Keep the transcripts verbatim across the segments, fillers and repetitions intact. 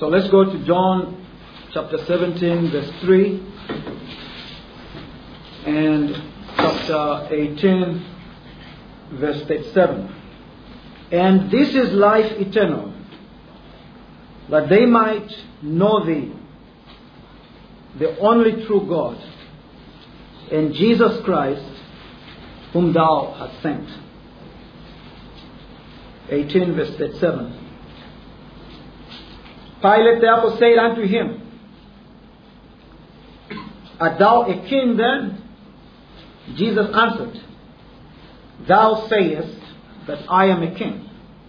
So let's go to John chapter seventeen, verse three, and chapter eighteen, verse thirty-seven. And this is life eternal, that they might know thee, the only true God, and Jesus Christ, whom thou hast sent. eighteen, verse thirty-seven. Pilate therefore said unto him, Art thou a king then? Jesus answered, Thou sayest that I am a king.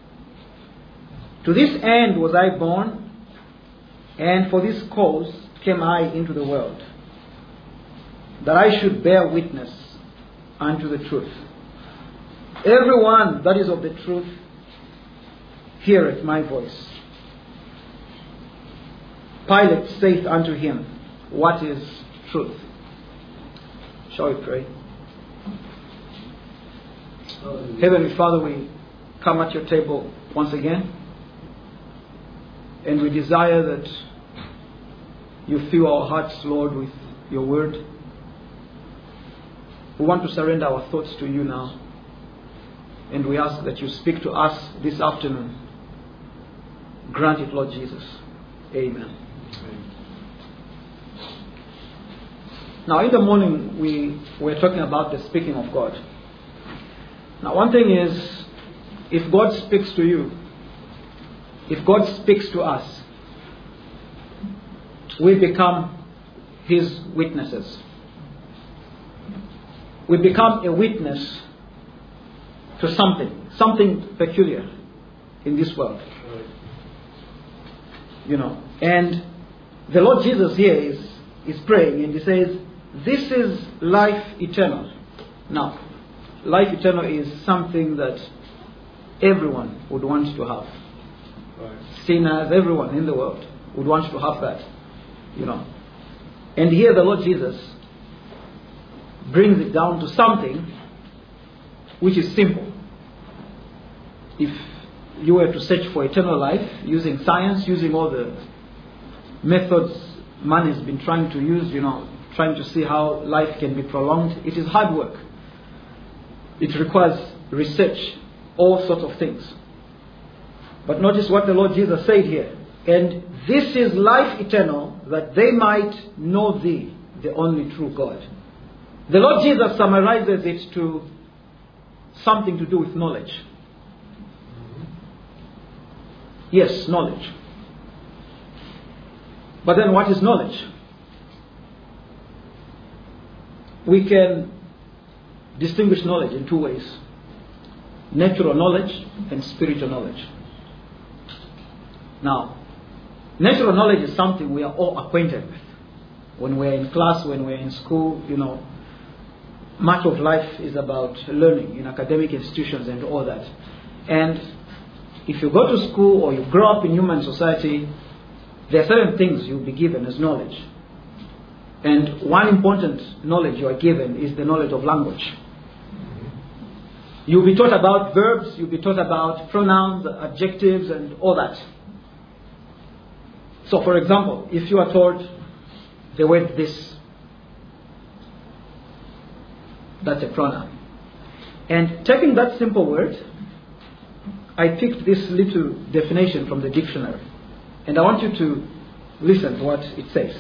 To this end was I born, and for this cause came I into the world, that I should bear witness unto the truth. Everyone that is of the truth heareth my voice. Pilate saith unto him, What is truth? Shall we pray? Heavenly Father, we come at your table once again, and we desire that you fill our hearts, Lord, with your word. We want to surrender our thoughts to you now, and we ask that you speak to us this afternoon. Grant it, Lord Jesus. Amen. Now, in the morning, we were talking about the speaking of God. Now, one thing is, if God speaks to you, if God speaks to us, we become His witnesses. We become a witness to something, something peculiar in this world. You know, and the Lord Jesus here is, is praying, and He says, this is life eternal. Now, life eternal is something that everyone would want to have. Right. Sinners, everyone in the world would want to have that. You know. And here the Lord Jesus brings it down to something which is simple. If you were to search for eternal life using science, using all the methods man has been trying to use, you know, trying to see how life can be prolonged, it is hard work. It requires research, all sorts of things. But notice what the Lord Jesus said here. And this is life eternal, that they might know thee, the only true God. The Lord Jesus summarizes it to something to do with knowledge. Yes, knowledge. But then what is knowledge? We can distinguish knowledge in two ways. Natural knowledge and spiritual knowledge. Now, natural knowledge is something we are all acquainted with. When we're in class, when we're in school, you know, much of life is about learning in academic institutions and all that. And if you go to school or you grow up in human society, there are certain things you'll be given as knowledge. And one important knowledge you are given is the knowledge of language. You'll be taught about verbs, you'll be taught about pronouns, adjectives, and all that. So, for example, if you are taught the word this, that's a pronoun. And taking that simple word, I picked this little definition from the dictionary. And I want you to listen to what it says.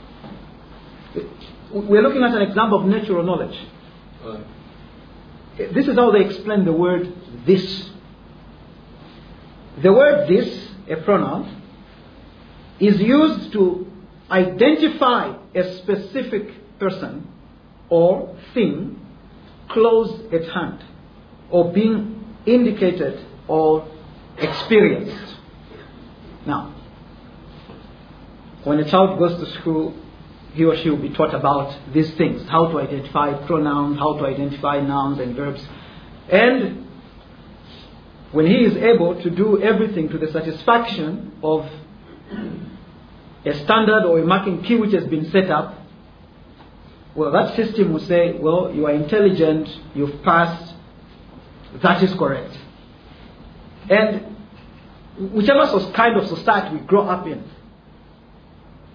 We're looking at an example of natural knowledge. Right. This is how they explain the word this. The word this, a pronoun, is used to identify a specific person or thing close at hand, or being indicated or experienced. Now, when a child goes to school, he or she will be taught about these things, how to identify pronouns, how to identify nouns and verbs. And when he is able to do everything to the satisfaction of a standard or a marking key which has been set up, well, that system will say, well, you are intelligent, you've passed, that is correct. And whichever kind of society we grow up in,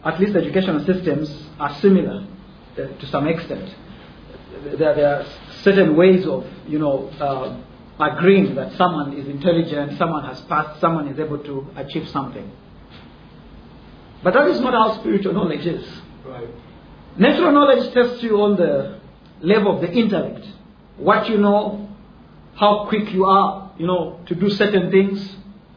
at least educational systems are similar uh, to some extent. There, there are certain ways of, you know, uh, agreeing that someone is intelligent, someone has passed, someone is able to achieve something. But that is not how spiritual knowledge is. Right. Natural knowledge tests you on the level of the intellect. What you know, how quick you are, you know, to do certain things.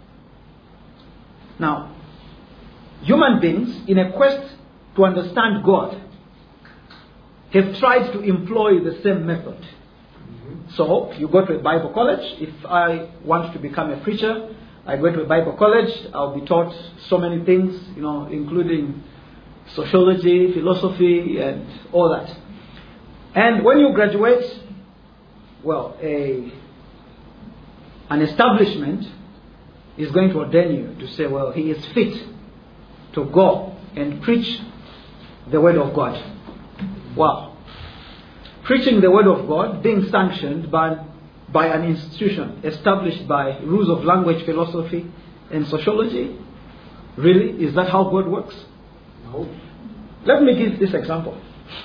Now, human beings, in a quest to understand God, have tried to employ the same method. Mm-hmm. So, you go to a Bible college. If I want to become a preacher, I go to a Bible college. I'll be taught so many things, you know, including sociology, philosophy, and all that. And when you graduate, well, a an establishment is going to ordain you to say, well, he is fit to go and preach the Word of God. Wow. Preaching the Word of God, being sanctioned by, by an institution established by rules of language, philosophy, and sociology. Really? Is that how God works? No. Let me give this example.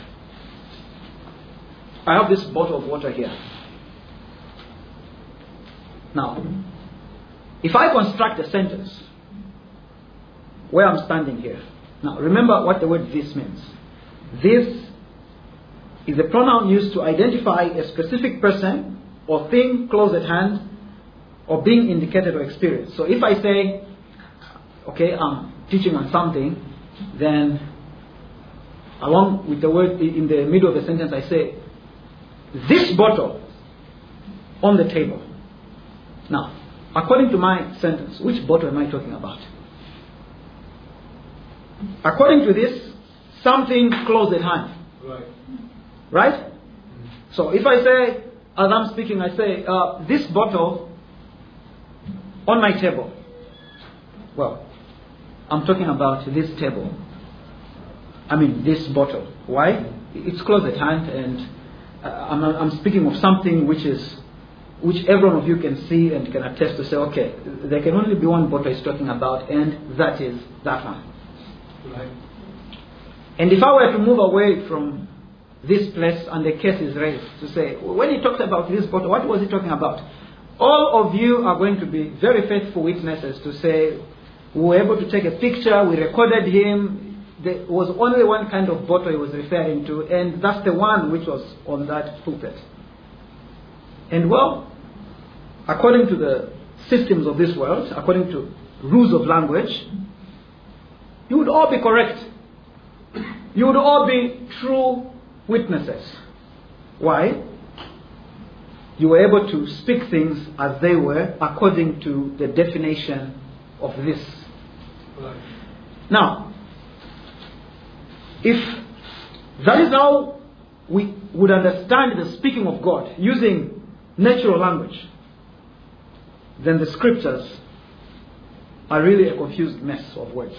I have this bottle of water here. Now, if I construct a sentence where I'm standing here. Now, remember what the word this means. This is a pronoun used to identify a specific person or thing close at hand or being indicated or experienced. So if I say, okay, I'm teaching on something, then along with the word in the middle of the sentence I say, this bottle on the table. Now, according to my sentence, which bottle am I talking about? According to this, something close at hand. Right. Right? Mm-hmm. So if I say, as I'm speaking, I say, uh, this bottle on my table. Well, I'm talking about this table. I mean, this bottle. Why? It's close at hand, and uh, I'm, I'm speaking of something which is, which every one of you can see and can attest to say, okay, there can only be one bottle he's talking about, and that is that one. Right. And if I were to move away from this place and the case is raised to say, when he talked about this bottle, what was he talking about? All of you are going to be very faithful witnesses to say, we were able to take a picture, we recorded him, there was only one kind of bottle he was referring to, and that's the one which was on that pulpit. And well, according to the systems of this world, according to rules of language, you would all be correct. You would all be true witnesses. Why? You were able to speak things as they were according to the definition of this. Right. Now, if that is how we would understand the speaking of God using natural language, then the scriptures are really a confused mess of words.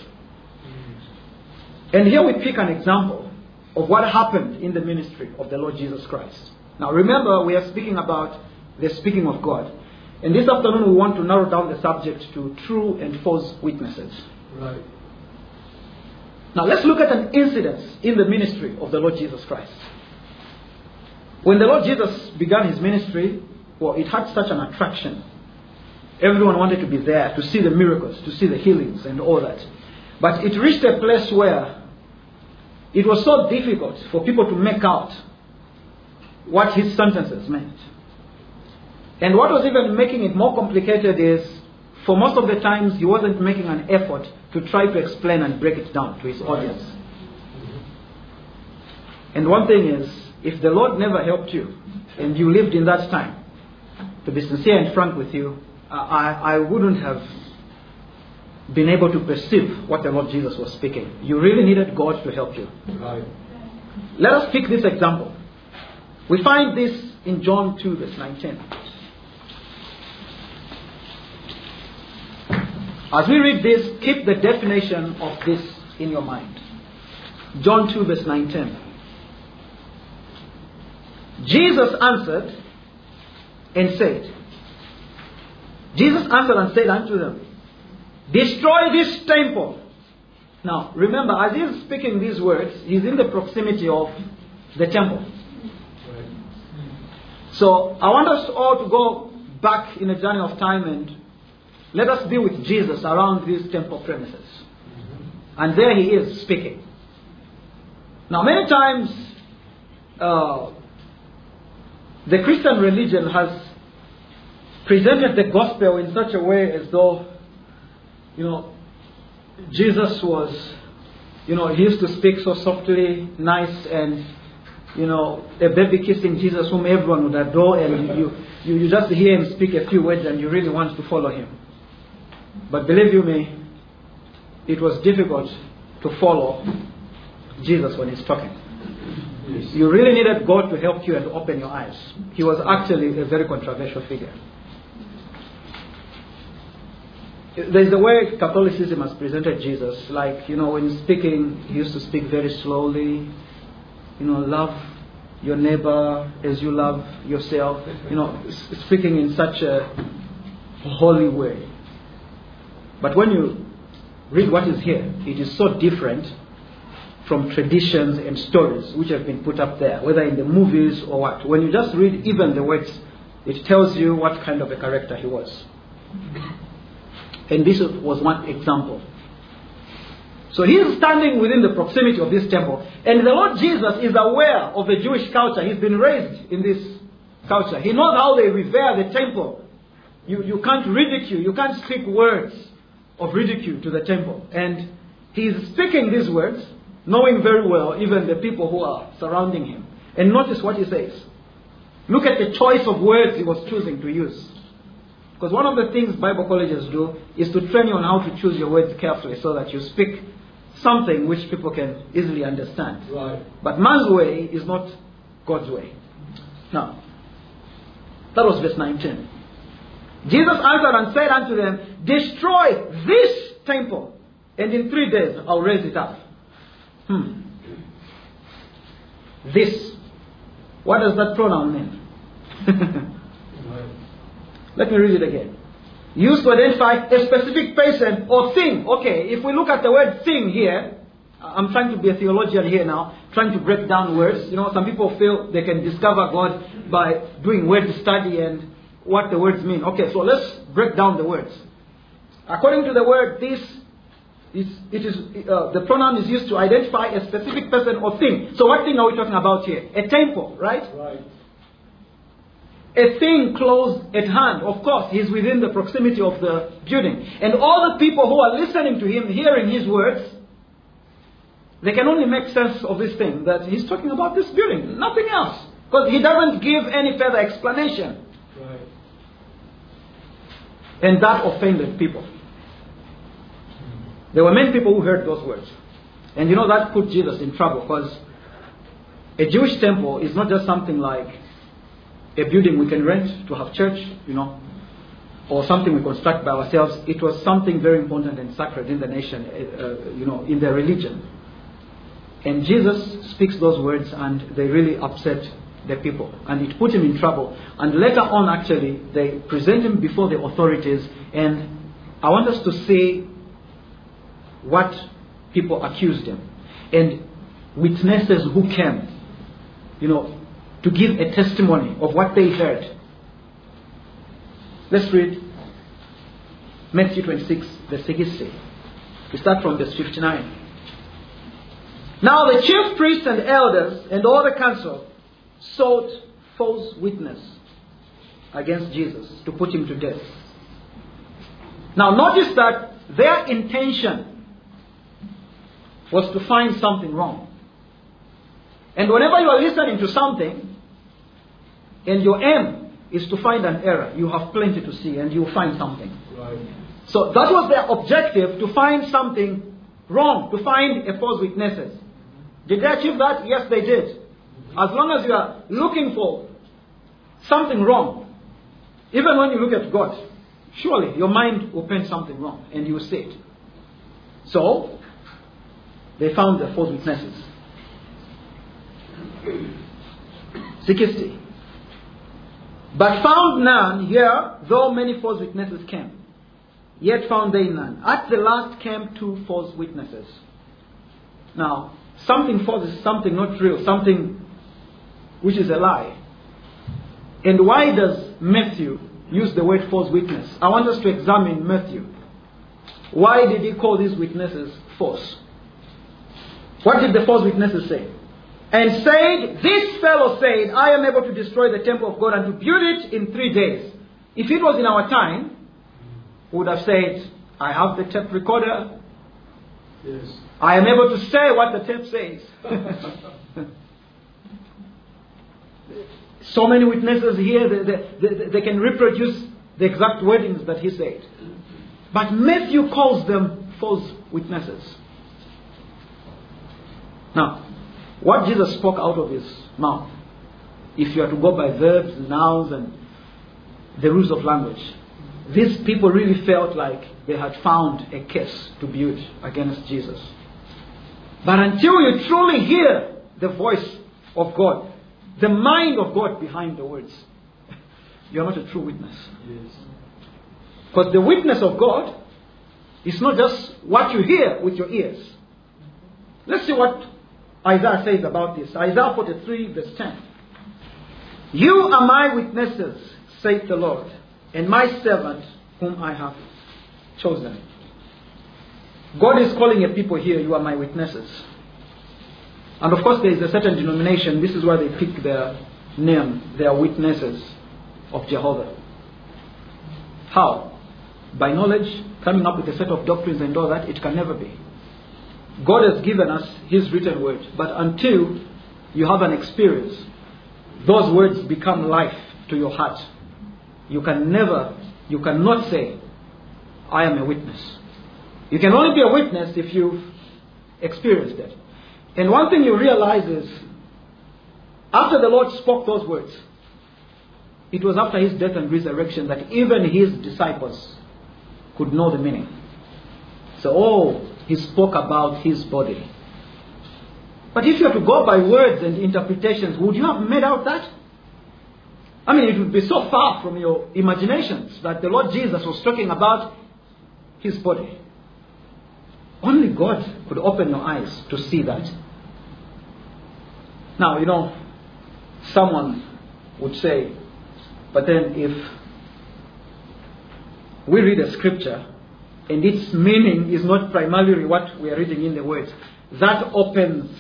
And here we pick an example of what happened in the ministry of the Lord Jesus Christ. Now remember, we are speaking about the speaking of God. And this afternoon we want to narrow down the subject to true and false witnesses. Right. Now let's look at an incident in the ministry of the Lord Jesus Christ. When the Lord Jesus began his ministry, well, it had such an attraction. Everyone wanted to be there to see the miracles, to see the healings and all that. But it reached a place where it was so difficult for people to make out what his sentences meant. And what was even making it more complicated is, for most of the times, he wasn't making an effort to try to explain and break it down to his audience. And one thing is, if the Lord never helped you, and you lived in that time, to be sincere and frank with you, I, I wouldn't have been able to perceive what the Lord Jesus was speaking. You really needed God to help you. Right. Let us pick this example. We find this in John two verse nineteen. As we read this, keep the definition of this in your mind. John two verse nineteen. Jesus answered and said, Jesus answered and said unto them, destroy this temple, Now, remember, as he's speaking these words, he's in the proximity of the temple. So, I want us all to go back in a journey of time and let us be with Jesus around these temple premises. And there he is speaking. Now, many times, uh, the Christian religion has presented the gospel in such a way as though, you know, Jesus was, you know, he used to speak so softly, nice, and, you know, a baby kissing Jesus whom everyone would adore, and you, you, you just hear him speak a few words and you really want to follow him. But believe you me, it was difficult to follow Jesus when he's talking. Yes. You really needed God to help you and to open your eyes. He was actually a very controversial figure. There's the way Catholicism has presented Jesus. Like, you know, when he's speaking, he used to speak very slowly. You know, love your neighbor as you love yourself. You know, speaking in such a holy way. But when you read what is here, it is so different from traditions and stories which have been put up there, whether in the movies or what. When you just read even the words, it tells you what kind of a character he was. And this was one example. So he is standing within the proximity of this temple. And the Lord Jesus is aware of the Jewish culture. He's been raised in this culture. He knows how they revere the temple. You, you can't ridicule. You can't speak words of ridicule to the temple. And he is speaking these words, knowing very well even the people who are surrounding him. And notice what he says. Look at the choice of words he was choosing to use. Because one of the things Bible colleges do is to train you on how to choose your words carefully so that you speak something which people can easily understand. Right. But man's way is not God's way. Now, that was verse nineteen. Jesus answered and said unto them, destroy this temple, and in three days I'll raise it up. Hmm. This. What does that pronoun mean? Let me read it again. Used to identify a specific person or thing. Okay, if we look at the word thing here, I'm trying to be a theologian here now, trying to break down words. You know, some people feel they can discover God by doing word study and what the words mean. Okay, so let's break down the words. According to the word, this is, it is uh, the pronoun is used to identify a specific person or thing. So what thing are we talking about here? A temple, right? Right. A thing close at hand. Of course, he's within the proximity of the building. And all the people who are listening to him, hearing his words, they can only make sense of this thing, that he's talking about this building, nothing else. Because he doesn't give any further explanation. Right. And that offended people. There were many people who heard those words. And you know, that put Jesus in trouble, because a Jewish temple is not just something like a building we can rent to have church, you know, or something we construct by ourselves. It was something very important and sacred in the nation, uh, you know, in their religion. And Jesus speaks those words, and they really upset the people, and it put him in trouble. And later on, actually, they present him before the authorities, and I want us to see what people accused him, and witnesses who came, you know, to give a testimony of what they heard. Let's read Matthew twenty-six, verse sixty. We start from verse fifty-nine. Now the chief priests and elders and all the council sought false witness against Jesus to put him to death. Now notice that their intention was to find something wrong. And whenever you are listening to something, and your aim is to find an error, you have plenty to see, and you will find something. Right. So that was their objective, to find something wrong, to find a false witnesses. Did they achieve that? Yes, they did. As long as you are looking for something wrong, even when you look at God, surely your mind will paint something wrong, and you will see it. So, they found the false witnesses. sixty. But found none here, though many false witnesses came. yet found they none. At the last came two false witnesses. Now, something false is something not real, something which is a lie. And why does Matthew use the word false witness? I want us to examine Matthew. Why did he call these witnesses false? What did the false witnesses say? And said, this fellow said, I am able to destroy the temple of God and to build it in three days. If it was in our time, we would have said, I have the tape recorder. Yes. I am able to say what the tape says. So many witnesses here, they, they, they can reproduce the exact wordings that he said. But Matthew calls them false witnesses. Now, what Jesus spoke out of his mouth, if you are to go by verbs, nouns, and the rules of language, these people really felt like they had found a case to build against Jesus. But until you truly hear the voice of God, the mind of God behind the words, you are not a true witness. Yes. Because the witness of God is not just what you hear with your ears. Let's see what Isaiah says about this. Isaiah forty-three verse ten. You are my witnesses, saith the Lord, and my servant whom I have chosen. God is calling a people here, you are my witnesses. And of course there is a certain denomination, this is why they pick their name, they are witnesses of Jehovah. How? By knowledge, coming up with a set of doctrines and all that, it can never be. God has given us His written word, but until you have an experience, those words become life to your heart. You can never, you cannot say, I am a witness. You can only be a witness if you've experienced it. And one thing you realize is, after the Lord spoke those words, it was after His death and resurrection that even His disciples could know the meaning. So, oh, He spoke about His body. But if you were to go by words and interpretations, would you have made out that? I mean, it would be so far from your imaginations that the Lord Jesus was talking about His body. Only God could open your eyes to see that. Now, you know, someone would say, but then if we read a scripture and its meaning is not primarily what we are reading in the words, that opens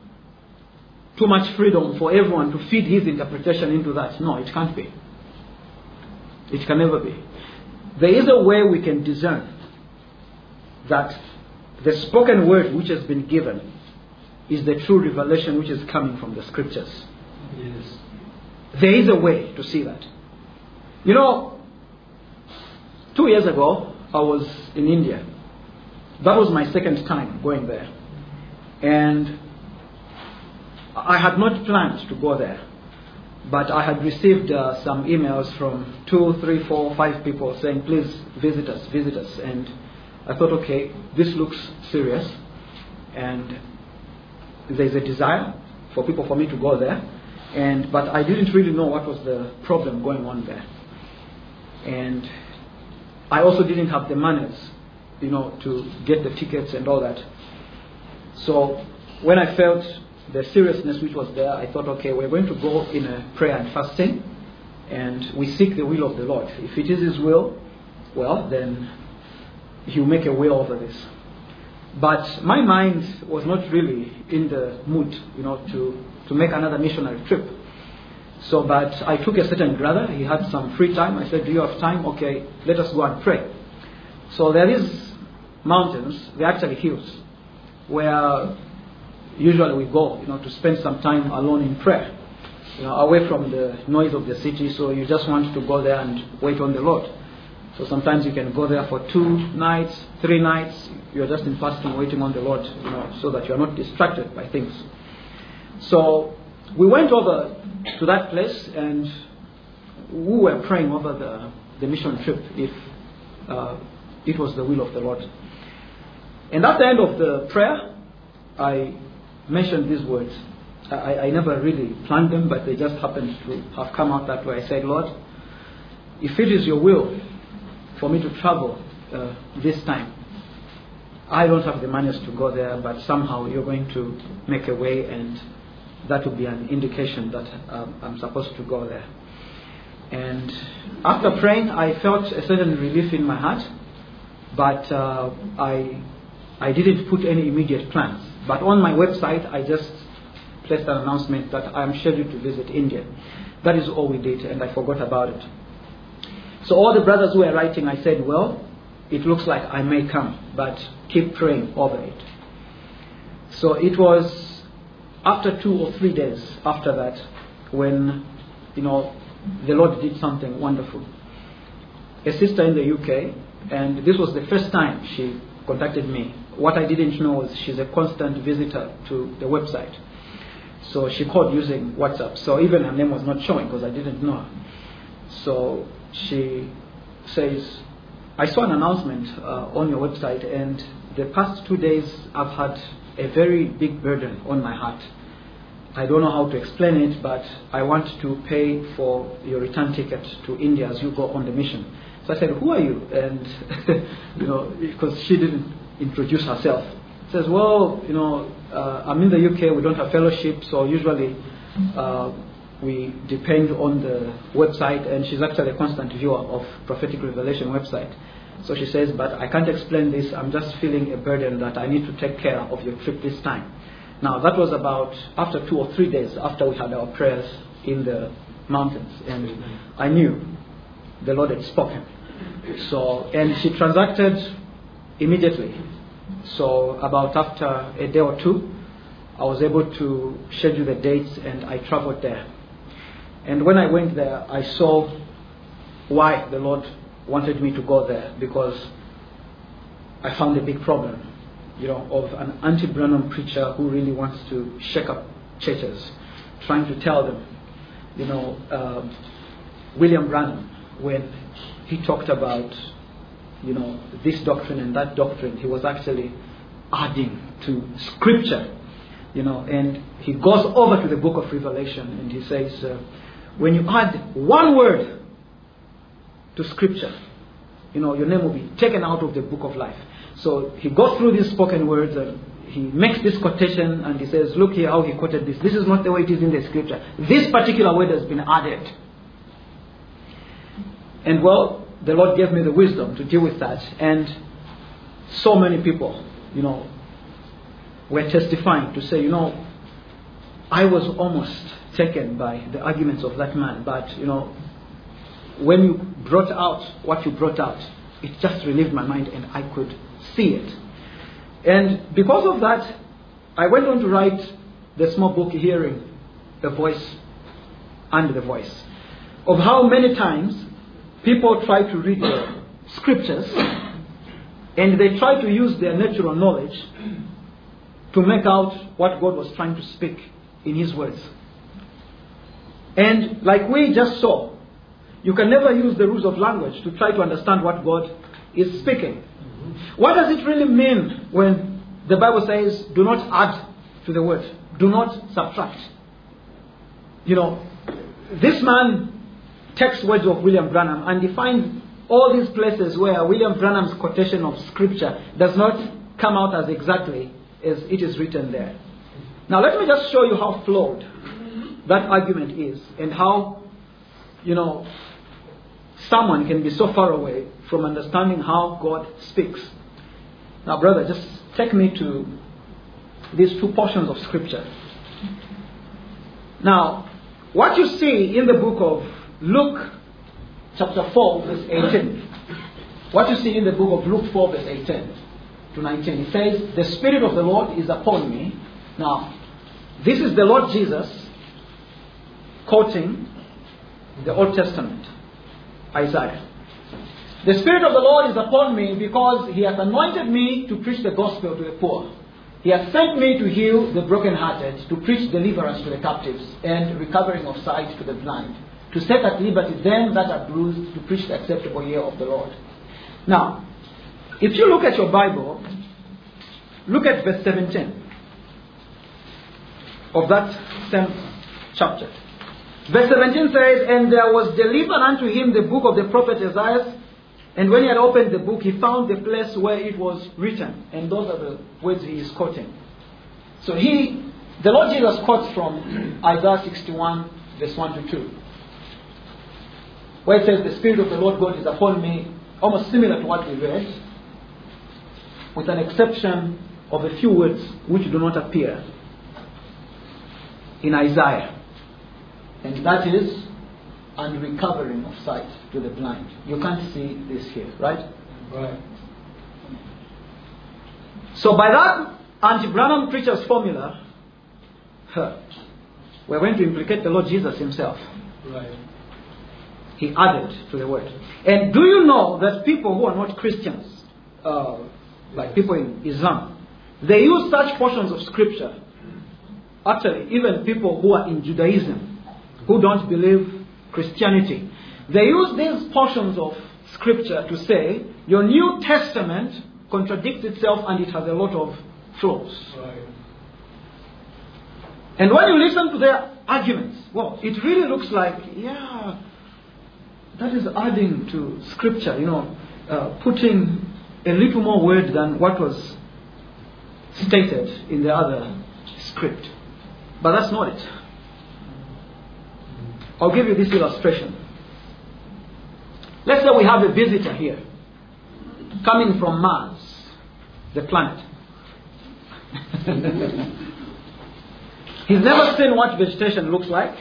too much freedom for everyone to feed his interpretation into that. No, it can't be. It can never be. There is a way we can discern that the spoken word which has been given is the true revelation which is coming from the scriptures. Yes. There is a way to see that. You know, two years ago, I was in India. That was my second time going there. And I had not planned to go there. But I had received uh, some emails from two, three, four, five people saying, please visit us, visit us. And I thought, okay, this looks serious. And there's a desire for people for me to go there. And but I didn't really know what was the problem going on there. And I also didn't have the manners, you know, to get the tickets and all that. So when I felt the seriousness which was there, I thought, okay, we're going to go in a prayer and fasting, and we seek the will of the Lord. If it is His will, well, then He'll make a way over this. But my mind was not really in the mood, you know, to, to make another missionary trip. So, but I took a certain brother, he had some free time. I said, do you have time? Okay, let us go and pray. So there is mountains, they're actually hills, where usually we go, you know, to spend some time alone in prayer, you know, away from the noise of the city. So you just want to go there and wait on the Lord. So sometimes you can go there for two nights, three nights. You're just in fasting, waiting on the Lord, you know, so that you're not distracted by things. So we went over to that place and we were praying over the, the mission trip, if uh, it was the will of the Lord. And at the end of the prayer, I mentioned these words. I, I never really planned them, but they just happened to have come out that way. I said, Lord, if it is your will for me to travel uh, this time. I don't have the monies to go there, but somehow you're going to make a way, and that will be an indication that um, I'm supposed to go there. And after praying, I felt a certain relief in my heart, but uh, I I didn't put any immediate plans. But on my website, I just placed an announcement that I am scheduled to visit India. That is all we did, and I forgot about it. So all the brothers who were writing, I said, well, it looks like I may come, but keep praying over it. So it was after two or three days after that when, you know, the Lord did something wonderful. A sister in the U K, and this was the first time she contacted me. What I didn't know was she's a constant visitor to the website. So she called using WhatsApp. So even her name was not showing because I didn't know her. So she says, I saw an announcement uh, on your website, and the past two days I've had a very big burden on my heart. I don't know how to explain it, but I want to pay for your return ticket to India as you go on the mission. So I said, who are you? And, you know, because she didn't introduce herself. She says, well, you know, uh, I'm in the U K, we don't have fellowship, so usually uh, we depend on the website, and she's actually a constant viewer of Prophetic Revelation website. So she says, but I can't explain this, I'm just feeling a burden that I need to take care of your trip this time. Now that was about after two or three days after we had our prayers in the mountains, and I knew the Lord had spoken. So, and she transacted immediately. So about after a day or two, I was able to schedule the dates, and I traveled there. And when I went there, I saw why the Lord wanted me to go there, because I found a big problem, you know, of an anti-Branham preacher who really wants to shake up churches, trying to tell them, you know, uh, William Branham, when he talked about, you know, this doctrine and that doctrine, he was actually adding to Scripture, you know, and he goes over to the book of Revelation and he says, uh, when you add one word to Scripture, you know, your name will be taken out of the book of life. So he goes through these spoken words and he makes this quotation and he says, look here how he quoted this. This is not the way it is in the Scripture. This particular word has been added. And well, the Lord gave me the wisdom to deal with that. And so many people, you know, were testifying to say, you know, I was almost taken by the arguments of that man. But, you know, when you brought out what you brought out, it just relieved my mind and I could see it. And because of that, I went on to write the small book, Hearing the Voice and the Voice, of how many times people try to read the Scriptures and they try to use their natural knowledge to make out what God was trying to speak in His words. And like we just saw, you can never use the rules of language to try to understand what God is speaking. Mm-hmm. What does it really mean when the Bible says, do not add to the word, do not subtract? You know, this man takes words of William Branham and he finds all these places where William Branham's quotation of Scripture does not come out as exactly as it is written there. Now let me just show you how flawed that argument is and how, you know, someone can be so far away from understanding how God speaks. Now, brother, just take me to these two portions of Scripture. Now, what you see in the book of Luke, chapter four, verse eighteen. What you see in the book of Luke four, verse eighteen to nineteen. It says, the Spirit of the Lord is upon me. Now, this is the Lord Jesus quoting the Old Testament. Isaiah. The Spirit of the Lord is upon me because He has anointed me to preach the gospel to the poor. He has sent me to heal the brokenhearted, to preach deliverance to the captives, and recovering of sight to the blind, to set at liberty them that are bruised, to preach the acceptable year of the Lord. Now, if you look at your Bible, look at verse seventeen of that same chapter. Verse seventeen says, and there was delivered unto him the book of the prophet Isaiah, And when he had opened the book, he found the place where it was written. And those are the words he is quoting. So he, the Lord Jesus quotes from Isaiah sixty-one, verse one to two. Where it says, the Spirit of the Lord God is upon me, almost similar to what we read, with an exception of a few words which do not appear in Isaiah. And that is, and recovering of sight to the blind. You can't see this here, right? Right. So by that anti-Branham preacher's formula, huh, we're going to implicate the Lord Jesus himself. Right. He added to the word. And do you know that people who are not Christians, uh, like people in Islam, they use such portions of scripture. Actually, even people who are in Judaism, who don't believe Christianity, they use these portions of scripture to say, your New Testament contradicts itself and it has a lot of flaws. Right. And when you listen to their arguments, well, it really looks like, yeah, that is adding to scripture, you know, uh, putting a little more word than what was stated in the other script. But that's not it. I'll give you this illustration. Let's say we have a visitor here, coming from Mars, the planet. He's never seen what vegetation looks like.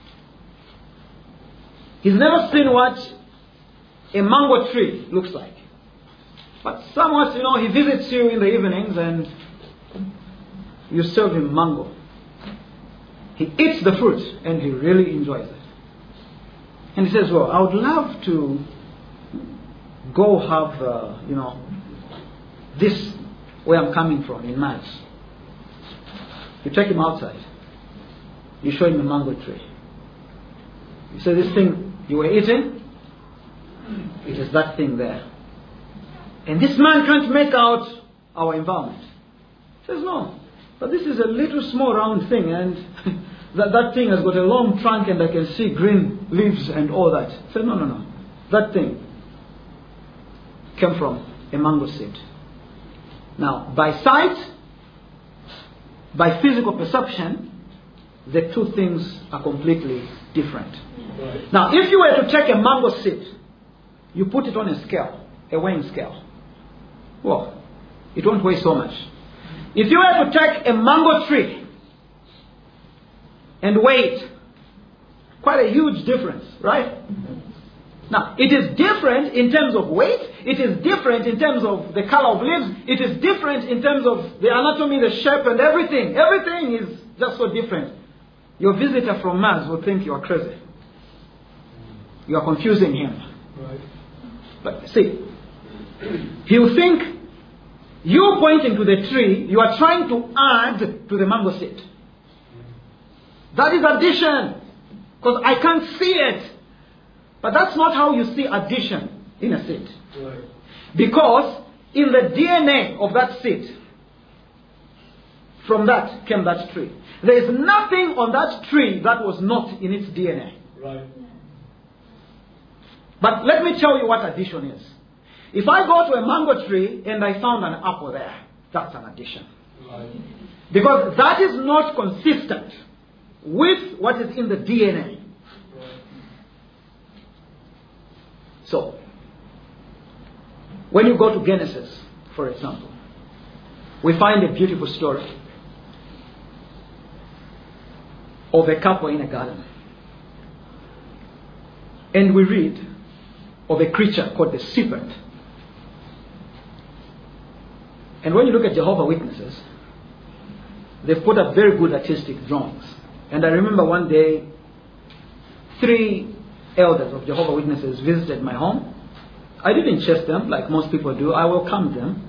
He's never seen what a mango tree looks like. But somewhat, you know, he visits you in the evenings and you serve him mango. He eats the fruit and he really enjoys it. And he says, well, I would love to go have, uh, you know, this where I'm coming from in Mars. You take him outside. You show him a mango tree. You say, this thing you were eating, it is that thing there. And this man can't make out our environment. He says, no, but this is a little small round thing, and that, that thing has got a long trunk and I can see green leaves and all that. He said, no, no, no. That thing came from a mango seed. Now, by sight, by physical perception, the two things are completely different. Right. Now, if you were to take a mango seed, you put it on a scale, a weighing scale. Well, it won't weigh so much. If you were to take a mango tree and weigh it, quite a huge difference, right? Now, it is different in terms of weight. It is different in terms of the color of leaves. It is different in terms of the anatomy, the shape, and everything. Everything is just so different. Your visitor from Mars will think you are crazy. You are confusing him. Right. But see, he will think you pointing to the tree, you are trying to add to the mango seed. That is addition. Because I can't see it. But that's not how you see addition in a seed. Right. Because in the D N A of that seed, from that came that tree. There is nothing on that tree that was not in its D N A. Right. But let me tell you what addition is. If I go to a mango tree and I found an apple there, that's an addition. Right. Because that is not consistent with what is in the D N A. Right. So, when you go to Genesis, for example, we find a beautiful story of a couple in a garden. And we read of a creature called the serpent. And when you look at Jehovah's Witnesses, they've put up very good artistic drawings. And I remember one day, three elders of Jehovah's Witnesses visited my home. I didn't chase them like most people do. I welcomed them.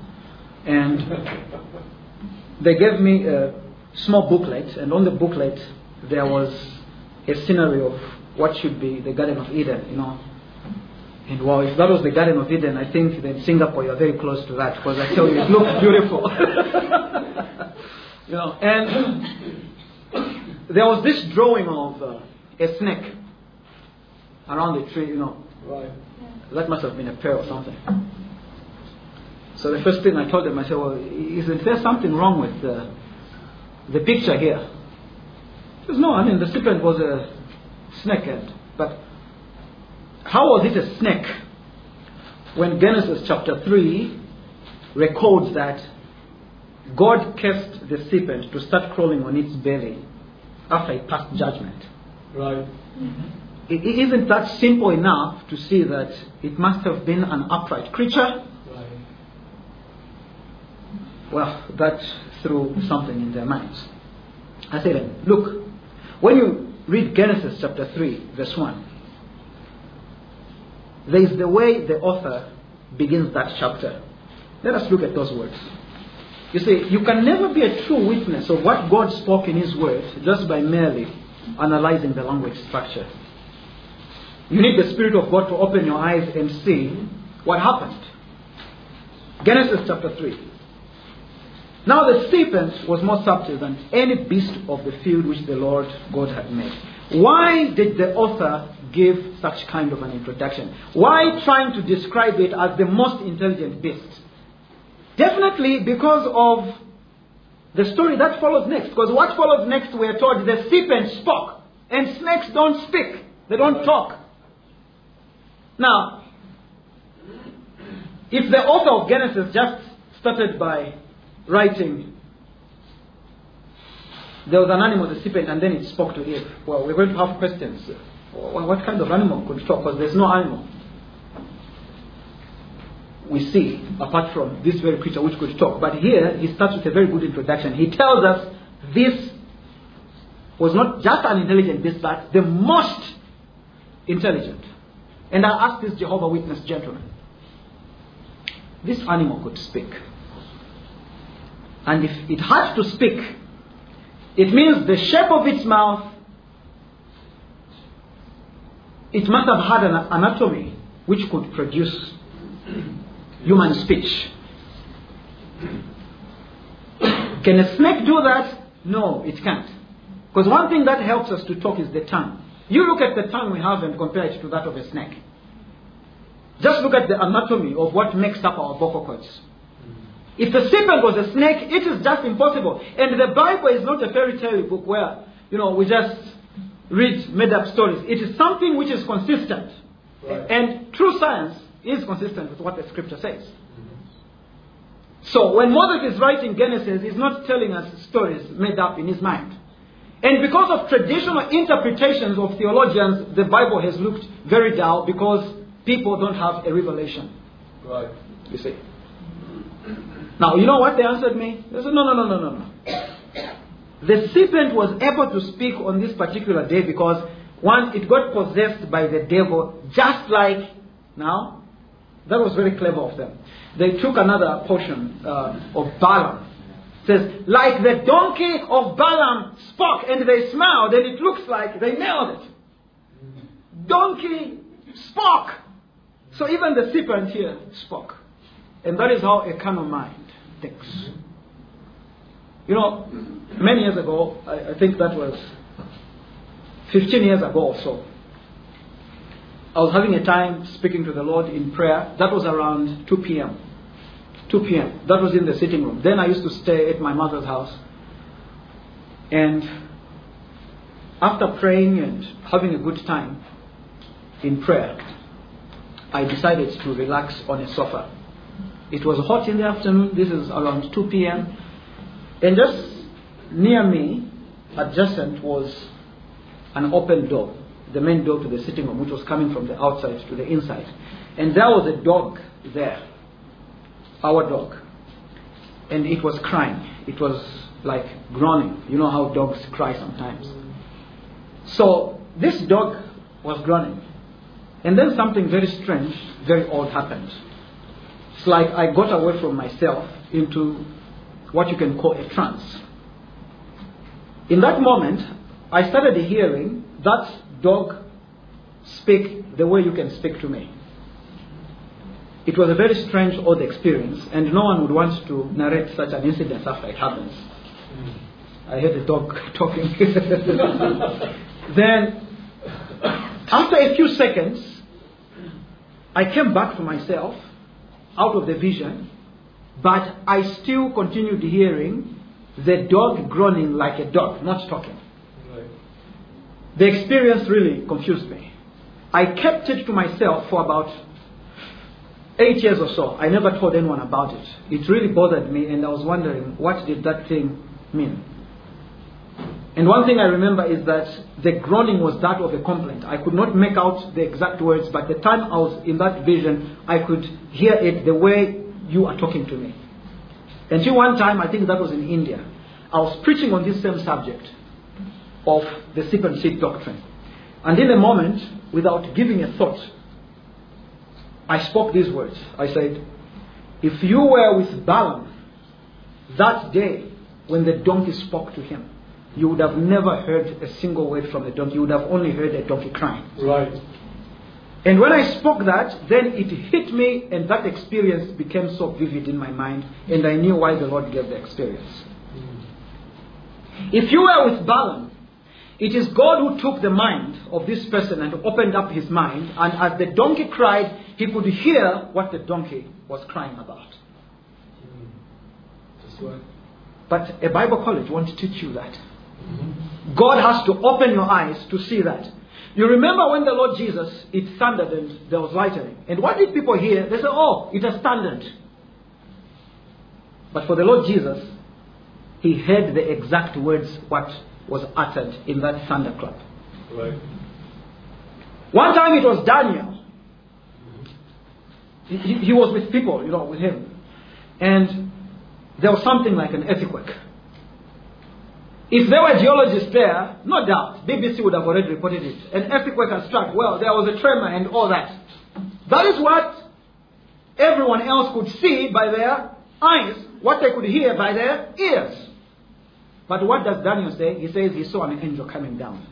And they gave me a small booklet. And on the booklet, there was a scenery of what should be the Garden of Eden, you know. And wow, if that was the Garden of Eden, I think that in Singapore you're very close to that, because I tell you, it looks beautiful. You know, and there was this drawing of uh, a snake around the tree, you know. Right. That must have been a prayer or something. So the first thing I told them, I said, well, isn't there something wrong with the, the picture here? He says, no, I mean, the serpent was a snake head. But how was it a snake when Genesis chapter three records that God cursed the serpent to start crawling on its belly after it passed judgment? Right. Mm-hmm. It isn't that simple enough to see that it must have been an upright creature? Right. Well, that threw something in their minds. I said, look, when you read Genesis chapter three, verse one, there is the way the author begins that chapter. Let us look at those words. You see, you can never be a true witness of what God spoke in His Word just by merely analyzing the language structure. You need the Spirit of God to open your eyes and see what happened. Genesis chapter three. Now the serpent was more subtle than any beast of the field which the Lord God had made. Why did the author give such kind of an introduction? Why trying to describe it as the most intelligent beast? Definitely because of the story that follows next. Because what follows next, we are told the serpent spoke. And snakes don't speak. They don't talk. Now, if the author of Genesis just started by writing, there was an animal, the serpent, and then it spoke to Eve. Well, we're going to have questions. Well, what kind of animal could talk? Because there's no animal we see apart from this very creature which could talk. But here he starts with a very good introduction. He tells us this was not just an intelligent beast, but the most intelligent. And I ask this Jehovah Witness gentleman, this animal could speak. And if it had to speak, it means the shape of its mouth, it must have had an anatomy which could produce human speech. Can a snake do that? No, it can't. Because one thing that helps us to talk is the tongue. You look at the tongue we have and compare it to that of a snake. Just look at the anatomy of what makes up our vocal cords. If the serpent was a snake, it is just impossible. And the Bible is not a fairy tale book where, you know, we just read made up stories. It is something which is consistent. Right. And true science is consistent with what the scripture says. Mm-hmm. So when Moses is writing Genesis, he's not telling us stories made up in his mind. And because of traditional interpretations of theologians, the Bible has looked very dull because people don't have a revelation. Right. You see. Now, you know what they answered me? They said, no, no, no, no, no, no. The serpent was able to speak on this particular day because, one, it got possessed by the devil, just like, now, that was very clever of them. They took another portion uh, of Balaam. It says, like the donkey of Balaam spoke, and they smiled, and it looks like they nailed it. Donkey spoke. So even the serpent here spoke. And that is how a carnal mind thinks. You know, many years ago, I, I think that was fifteen years ago or so, I was having a time speaking to the Lord in prayer. That was around two p.m. two p.m. That was in the sitting room. Then I used to stay at my mother's house. And after praying and having a good time in prayer, I decided to relax on a sofa. It was hot in the afternoon. This is around two p.m. And just near me, adjacent, was an open door. The main door to the sitting room, which was coming from the outside to the inside. And there was a dog there. Our dog. And it was crying. It was like groaning. You know how dogs cry sometimes. So this dog was groaning. And then something very strange, very odd happened. It's like I got away from myself into what you can call a trance. In that moment, I started hearing that dog speak the way you can speak to me. It was a very strange, odd experience, and no one would want to narrate such an incident after it happens. I heard a dog talking. Then, after a few seconds, I came back to myself out of the vision, but I still continued hearing the dog groaning like a dog, not talking. Right. The experience really confused me. I kept it to myself for about eight years or so. I never told anyone about it. It really bothered me, and I was wondering, what did that thing mean? And one thing I remember is that the groaning was that of a complaint. I could not make out the exact words, but the time I was in that vision, I could hear it the way you are talking to me. Until one time, I think that was in India, I was preaching on this same subject of the sip and seed doctrine. And in a moment, without giving a thought, I spoke these words. I said, if you were with Balaam that day when the donkey spoke to him, you would have never heard a single word from the donkey. You would have only heard a donkey crying. Right. And when I spoke that, then it hit me, and that experience became so vivid in my mind, and I knew why the Lord gave the experience. Mm. If you were with Balaam, it is God who took the mind of this person and opened up his mind, and as the donkey cried, he could hear what the donkey was crying about. Mm. That's right. But a Bible college won't teach you that. Mm-hmm. God has to open your eyes to see that. You remember when the Lord Jesus, it thundered and there was lightning. And what did people hear? They said, oh, it has thundered. But for the Lord Jesus, he heard the exact words what was uttered in that thunderclap. Right. One time it was Daniel. He, he, he was with people, you know, with him. And there was something like an earthquake. If there were geologists there, no doubt, B B C would have already reported it. An earthquake had struck. Well, there was a tremor and all that. That is what everyone else could see by their eyes, what they could hear by their ears. But what does Daniel say? He says he saw an angel coming down.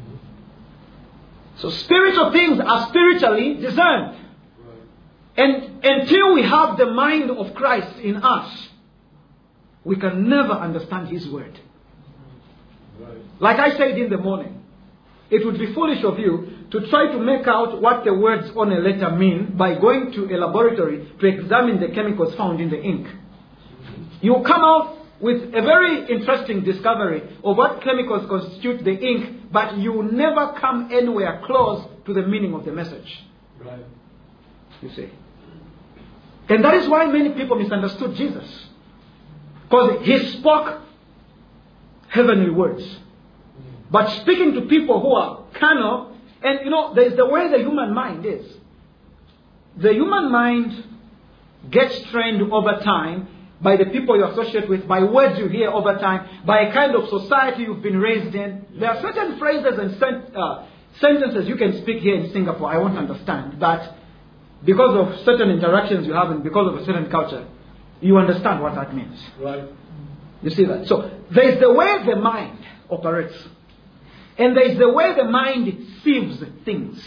So spiritual things are spiritually discerned. And until we have the mind of Christ in us, we can never understand his word. Right. Like I said in the morning, it would be foolish of you to try to make out what the words on a letter mean by going to a laboratory to examine the chemicals found in the ink. You will come out with a very interesting discovery of what chemicals constitute the ink, but you will never come anywhere close to the meaning of the message. Right. You see. And that is why many people misunderstood Jesus. Because he spoke heavenly words. But speaking to people who are carnal, and you know, there's the way the human mind is. The human mind gets trained over time by the people you associate with, by words you hear over time, by a kind of society you've been raised in. There are certain phrases and sent, uh, sentences you can speak here in Singapore I won't understand, but because of certain interactions you have and because of a certain culture, you understand what that means. Right. You see that? So, there is the way the mind operates. And there is the way the mind sieves things.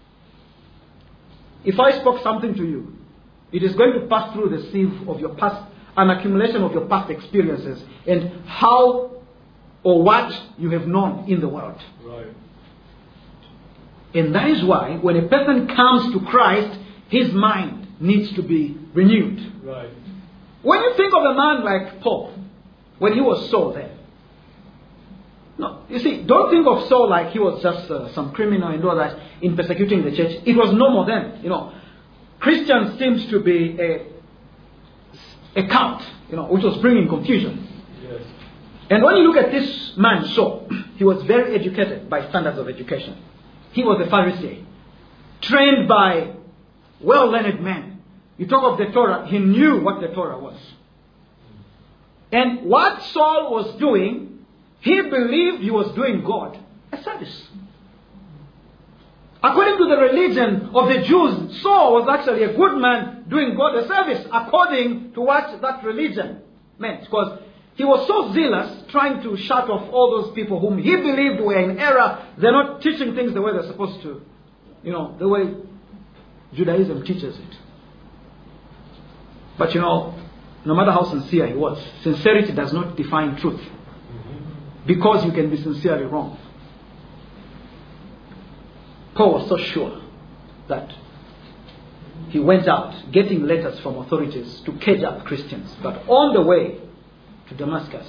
If I spoke something to you, it is going to pass through the sieve of your past, an accumulation of your past experiences and how or what you have known in the world. Right. And that is why when a person comes to Christ, his mind needs to be renewed. Right. When you think of a man like Paul, when he was Saul there, no, you see, don't think of Saul like he was just uh, some criminal and all that in persecuting the church. It was normal then, you know. Christians seemed to be a, a cult, you know, which was bringing confusion. Yes. And when you look at this man, Saul, he was very educated by standards of education. He was a Pharisee, trained by well-learned men. You talk of the Torah, he knew what the Torah was. And what Saul was doing, he believed he was doing God a service. According to the religion of the Jews, Saul was actually a good man doing God a service according to what that religion meant. Because he was so zealous trying to shut off all those people whom he believed were in error. They're not teaching things the way they're supposed to. You know, the way Judaism teaches it. But you know, no matter how sincere he was, sincerity does not define truth. Because you can be sincerely wrong. Paul was so sure that he went out getting letters from authorities to cage up Christians. But on the way to Damascus,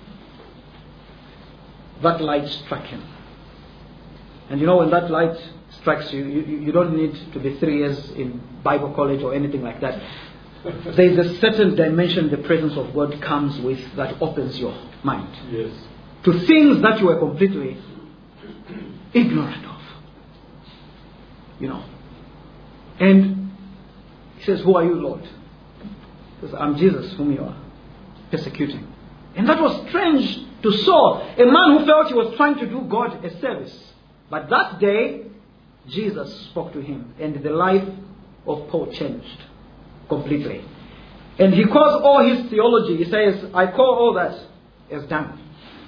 that light struck him. And you know, when that light strikes you, you, you don't need to be three years in Bible college or anything like that. There is a certain dimension the presence of God comes with that opens your mind. Yes. To things that you were completely ignorant of. You know. And he says, who are you, Lord? He says, I'm Jesus whom you are persecuting. And that was strange to Saul, a man who felt he was trying to do God a service. But that day, Jesus spoke to him, and the life of Paul changed completely. And he calls all his theology, he says, I call all that as done.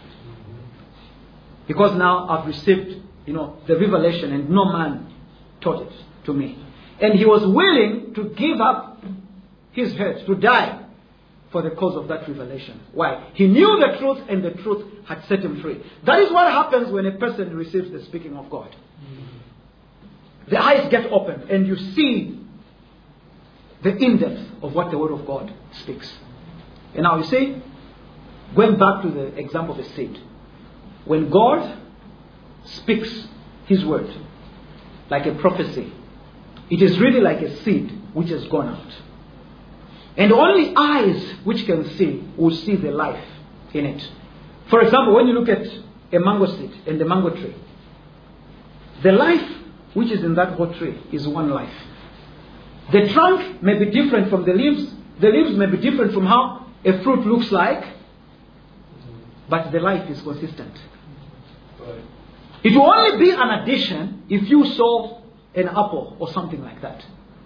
Because now I've received, you know, the revelation, and no man taught it to me. And he was willing to give up his head, to die for the cause of that revelation. Why? He knew the truth, and the truth had set him free. That is what happens when a person receives the speaking of God. The eyes get opened, and you see the in-depth of what the Word of God speaks. And now you see, going back to the example of a seed. When God speaks His Word, like a prophecy, it is really like a seed which has gone out. And only eyes which can see will see the life in it. For example, when you look at a mango seed and the mango tree, the life which is in that whole tree is one life. The trunk may be different from the leaves. The leaves may be different from how a fruit looks like. But the life is consistent. Right. It will only be an addition if you saw an apple or something like that.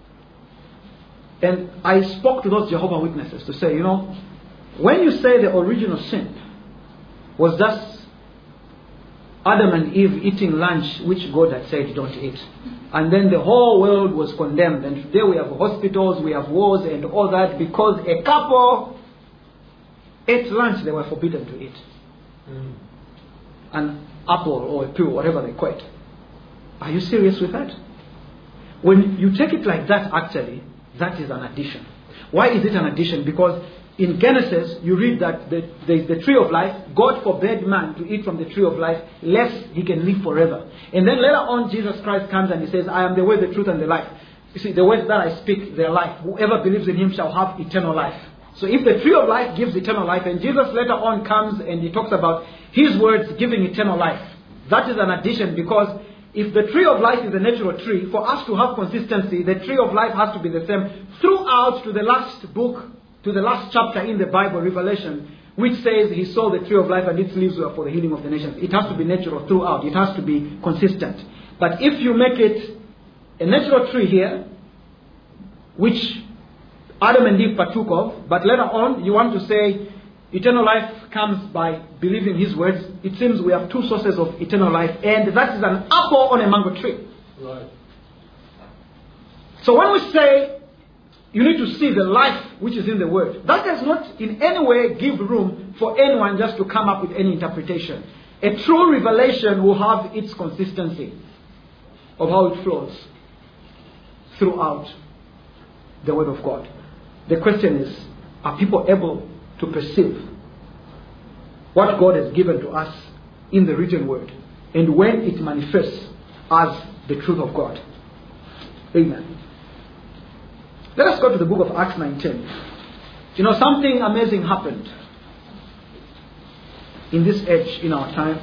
And I spoke to those Jehovah's Witnesses to say, you know, when you say the original sin was just Adam and Eve eating lunch which God had said don't eat, and then the whole world was condemned, and today we have hospitals, we have wars and all that because a couple ate lunch they were forbidden to eat. Mm. An apple or a pill, whatever they call it. Are you serious with that? When you take it like that, actually, that is an addition. Why is it an addition? Because in Genesis, you read that the, the, the tree of life, God forbade man to eat from the tree of life, lest he can live forever. And then later on, Jesus Christ comes and he says, I am the way, the truth, and the life. You see, the words that I speak, their life. Whoever believes in him shall have eternal life. So if the tree of life gives eternal life, and Jesus later on comes and he talks about his words giving eternal life, that is an addition, because if the tree of life is a natural tree, for us to have consistency, the tree of life has to be the same throughout to the last book, to the last chapter in the Bible, Revelation, which says he saw the tree of life and its leaves were for the healing of the nations. It has to be natural throughout. It has to be consistent. But if you make it a natural tree here, which Adam and Eve partook of, but later on you want to say eternal life comes by believing his words, it seems we have two sources of eternal life, and that is an apple on a mango tree. Right. So when we say you need to see the life which is in the word, that does not in any way give room for anyone just to come up with any interpretation. A true revelation will have its consistency of how it flows throughout the word of God. The question is, are people able to perceive what God has given to us in the written word, and when it manifests as the truth of God? Amen. Let us go to the book of Acts nine ten. You know, something amazing happened in this age, in our time.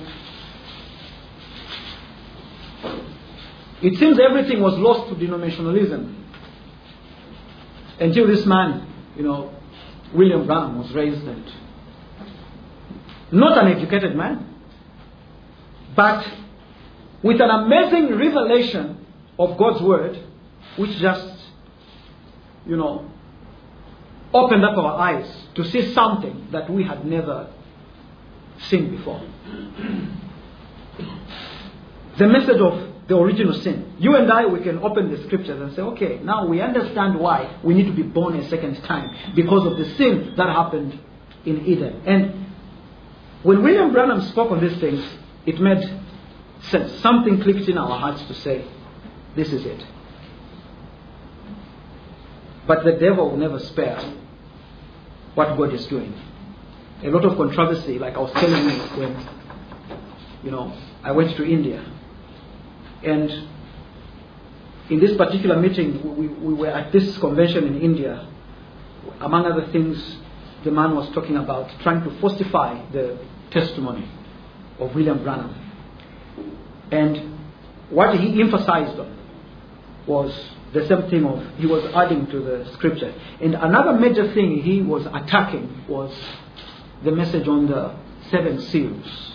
It seems everything was lost to denominationalism until this man, you know, William Branham, was raised, and not an educated man, but with an amazing revelation of God's word, which just, you know, opened up our eyes to see something that we had never seen before. The message of the original sin. You and I, we can open the scriptures and say, okay, now we understand why we need to be born a second time, because of the sin that happened in Eden. And when William Branham spoke on these things, it made sense. Something clicked in our hearts to say, this is it. But the devil will never spare what God is doing. A lot of controversy, like I was telling you when, you know, I went to India. And in this particular meeting, we, we were at this convention in India. Among other things, the man was talking about trying to falsify the testimony of William Branham. And what he emphasized on was the same thing of, he was adding to the scripture. And another major thing he was attacking was the message on the seven seals.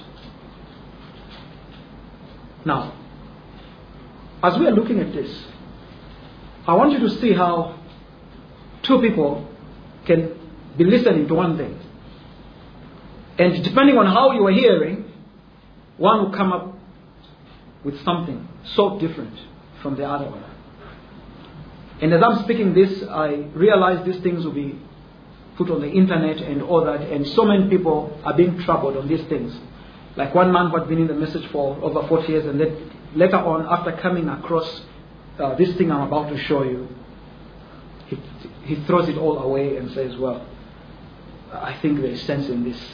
Now, as we are looking at this, I want you to see how two people can be listening to one thing. And depending on how you are hearing, one will come up with something so different from the other one. And as I'm speaking this, I realize these things will be put on the internet and all that, and so many people are being troubled on these things. Like one man who had been in the message for over forty years, and then later on, after coming across uh, this thing I'm about to show you, he, he throws it all away and says, well, I think there is sense in this.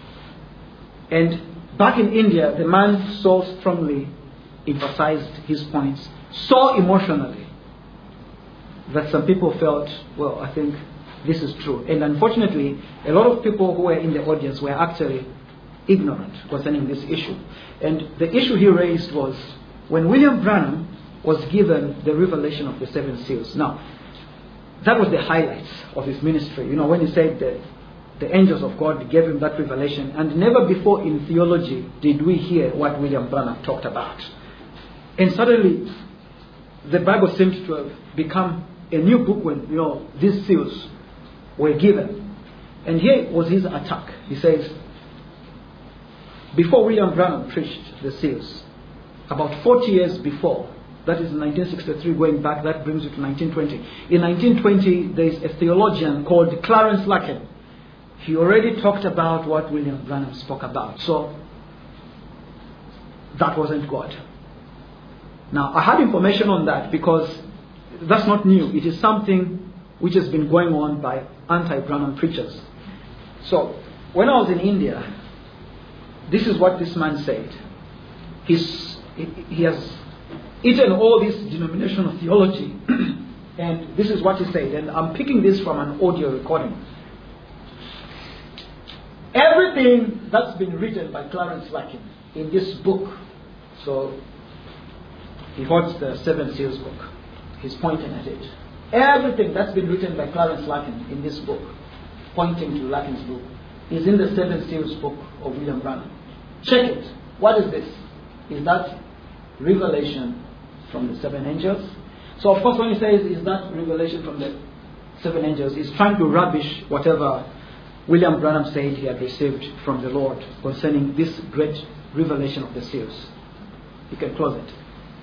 And back in India, the man so strongly emphasized his points, so emotionally, that some people felt, well, I think this is true. And unfortunately, a lot of people who were in the audience were actually ignorant concerning this issue. And the issue he raised was when William Branham was given the revelation of the seven seals. Now, that was the highlights of his ministry. You know, when he said that the angels of God gave him that revelation, and never before in theology did we hear what William Branham talked about. And suddenly, the Bible seemed to have become a new book when, you know, these seals were given. And here was his attack. He says, before William Branham preached the seals, about forty years before, that is nineteen sixty-three, going back, that brings you to nineteen twenty. In nineteen twenty, there is a theologian called Clarence Larkin. He already talked about what William Branham spoke about. So, that wasn't God. Now, I had information on that because that's not new. It is something which has been going on by anti-Branham preachers. So, when I was in India, this is what this man said. He's, he has eaten all this denominational theology, and this is what he said. And I'm picking this from an audio recording. Everything that's been written by Clarence Larkin in this book, so he holds the Seven Seals book. He's pointing at it. Everything that's been written by Clarence Larkin in this book, pointing to Larkin's book, is in the Seven Seals book of William Branham. Check it. What is this? Is that revelation from the seven angels? So of course when he says, is that revelation from the seven angels, he's trying to rubbish whatever William Branham said he had received from the Lord concerning this great revelation of the seals. You can close it.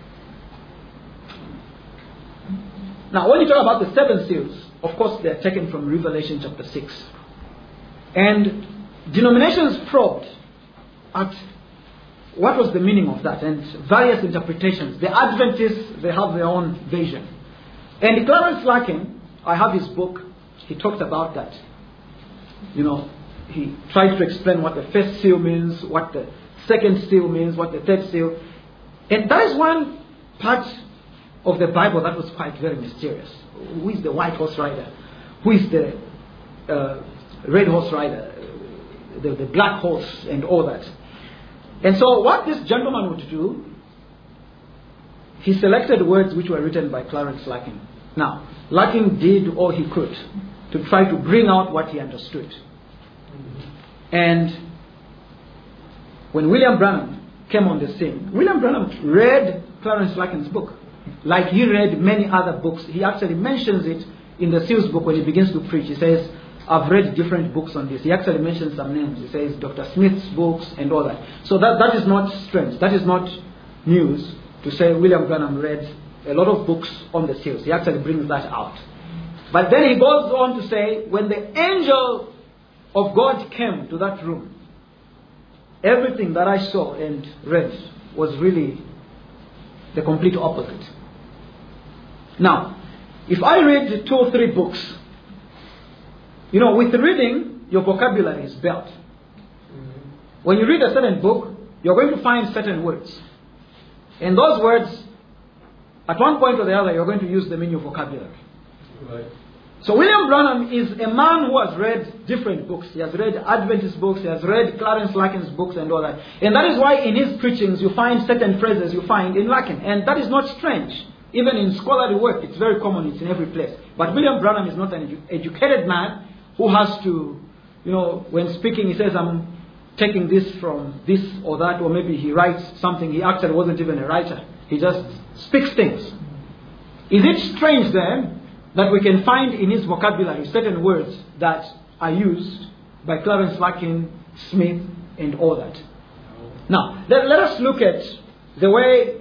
Now, when you talk about the seven seals, of course, they are taken from Revelation chapter six. And denominations probed at what was the meaning of that, and various interpretations. The Adventists, they have their own version. And Clarence Larkin, I have his book, he talked about that. You know, he tried to explain what the first seal means, what the second seal means, what the third seal. And that is one part of the Bible that was quite very mysterious. Who is the white horse rider? Who is the uh, red horse rider? The, the black horse and all that. And so what this gentleman would do, he selected words which were written by Clarence Larkin. Now, Larkin did all he could to try to bring out what he understood. And when William Branham came on the scene, William Branham read Clarence Larkin's book. Like he read many other books. He actually mentions it in the Seals book when he begins to preach. He says, I've read different books on this. He actually mentions some names. He says Doctor Smith's books and all that. So that, that is not strange. That is not news to say William Branham read a lot of books on the seals. He actually brings that out. But then he goes on to say, when the angel of God came to that room, everything that I saw and read was really the complete opposite. Now, If I read two or three books, you know, with reading, your vocabulary is built. Mm-hmm. When you read a certain book, you're going to find certain words. And those words, at one point or the other, you're going to use them in your vocabulary. Right. So William Branham is a man who has read different books. He has read Adventist books, he has read Clarence Larkin's books and all that. And that is why in his preachings you find certain phrases you find in Larkin. And that is not strange. Even in scholarly work, it's very common, it's in every place. But William Branham is not an edu- educated man who has to, you know, when speaking he says, I'm taking this from this or that, or maybe he writes something. He actually wasn't even a writer. He just speaks things. Is it strange then that we can find in his vocabulary certain words that are used by Clarence Larkin, Smith, and all that? Now, let, let us look at the way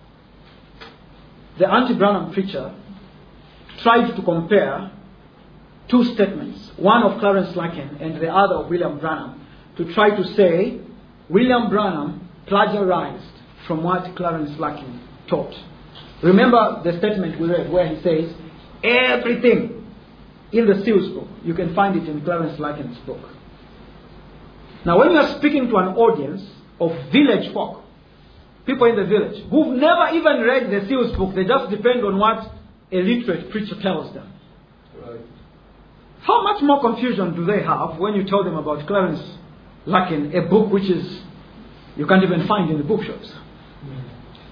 the anti-Branham preacher tried to compare two statements, one of Clarence Larkin and the other of William Branham, to try to say William Branham plagiarized from what Clarence Larkin taught. Remember the statement we read where he says, everything in the Seals book, you can find it in Clarence Larkin's book. Now when you are speaking to an audience of village folk, people in the village, who've never even read the Seals book, they just depend on what a literate preacher tells them. Right. How much more confusion do they have when you tell them about Clarence Larkin, a book which is you can't even find in the bookshops? Mm.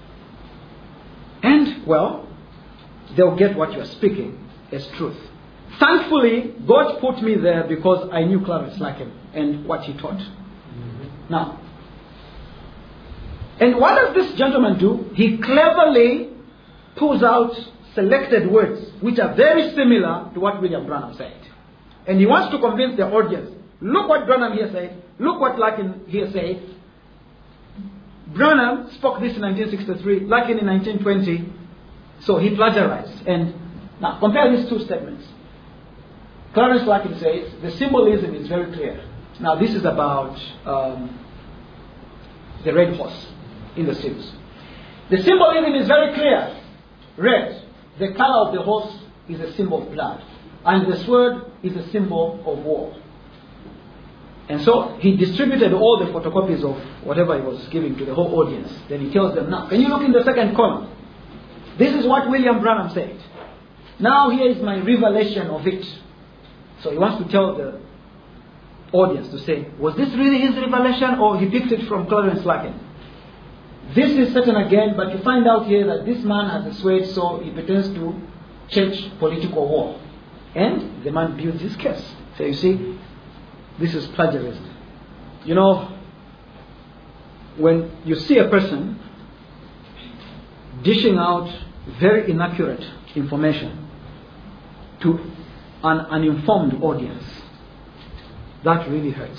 And, well, they'll get what you're speaking as truth. Thankfully, God put me there because I knew Clarence Larkin and what he taught. Mm-hmm. Now, and what does this gentleman do? He cleverly pulls out selected words which are very similar to what William Branham said. And he wants to convince the audience, look what Branham here said, look what Larkin here said. Branham spoke this in nineteen sixty-three, Larkin in nineteen twenty, so he plagiarized. And now compare these two statements. Clarence Larkin says, the symbolism is very clear. Now this is about um, the red horse in the Seals. The symbolism is very clear. Red, the color of the horse, is a symbol of blood. And the sword is a symbol of war. And so he distributed all the photocopies of whatever he was giving to the whole audience. Then he tells them, now, can you look in the second column? This is what William Branham said. Now here is my revelation of it. So he wants to tell the audience to say, was this really his revelation or he picked it from Clarence Larkin? This is certain again, but you find out here that this man has a sword, so he pretends to church political war. And the man builds his case. So you see, this is plagiarism. You know, when you see a person dishing out very inaccurate information to an uninformed audience, that really hurts.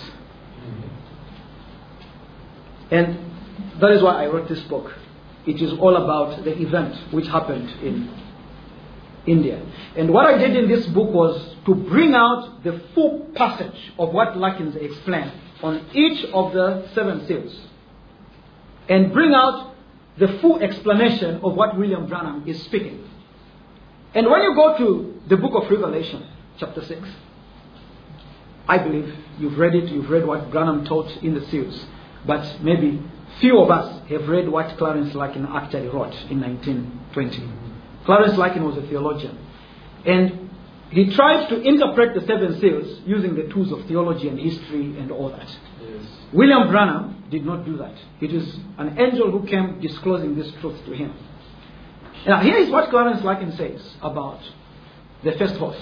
And that is why I wrote this book. It is all about the event which happened in India. And what I did in this book was to bring out the full passage of what Larkin explained on each of the seven seals. And bring out the full explanation of what William Branham is speaking. And when you go to the book of Revelation, chapter six, I believe you've read it, you've read what Branham taught in the seals. But maybe few of us have read what Clarence Larkin actually wrote in nineteen twenty. Clarence Larkin was a theologian. And he tried to interpret the seven seals using the tools of theology and history and all that. Yes. William Branham did not do that. It is an angel who came disclosing this truth to him. Now here is what Clarence Larkin says about the first horse.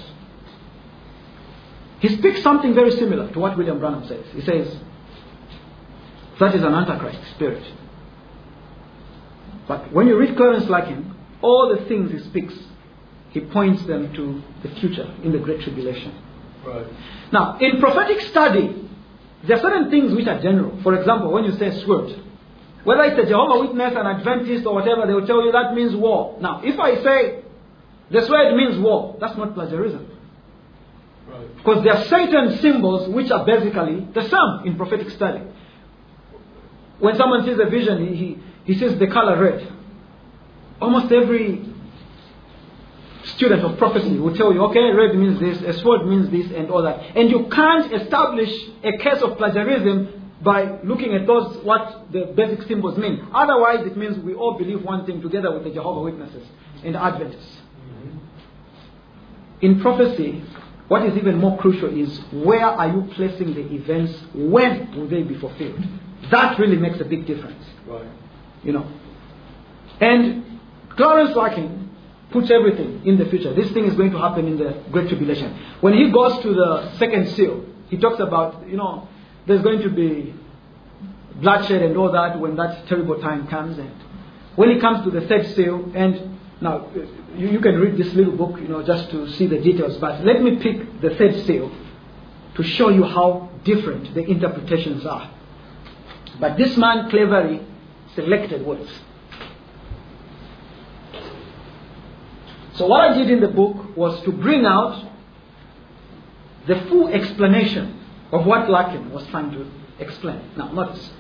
He speaks something very similar to what William Branham says. He says, that is an Antichrist spirit. But when you read Clarence Larkin, all the things he speaks, he points them to the future in the Great Tribulation. Right. Now, in prophetic study, there are certain things which are general. For example, when you say sword, whether it's a Jehovah's Witness, an Adventist, or whatever, they will tell you that means war. Now, if I say the sword means war, that's not plagiarism. Right. Because there are certain symbols which are basically the same in prophetic study. When someone sees a vision, he, he, he sees the color red. Almost every student of prophecy will tell you, okay, red means this, a sword means this, and all that. And you can't establish a case of plagiarism by looking at those, what the basic symbols mean. Otherwise, it means we all believe one thing together with the Jehovah Witnesses and Adventists. Mm-hmm. In prophecy, what is even more crucial is where are you placing the events? When will they be fulfilled? That really makes a big difference. Right. You know. And Clarence Larkin puts everything in the future. This thing is going to happen in the Great Tribulation. When he goes to the second seal, he talks about, you know, there's going to be bloodshed and all that when that terrible time comes. And when he comes to the third seal, and now you, you can read this little book, you know, just to see the details. But let me pick the third seal to show you how different the interpretations are. But this man cleverly selected words. So what I did in the book was to bring out the full explanation of what Larkin was trying to explain. Now, notice.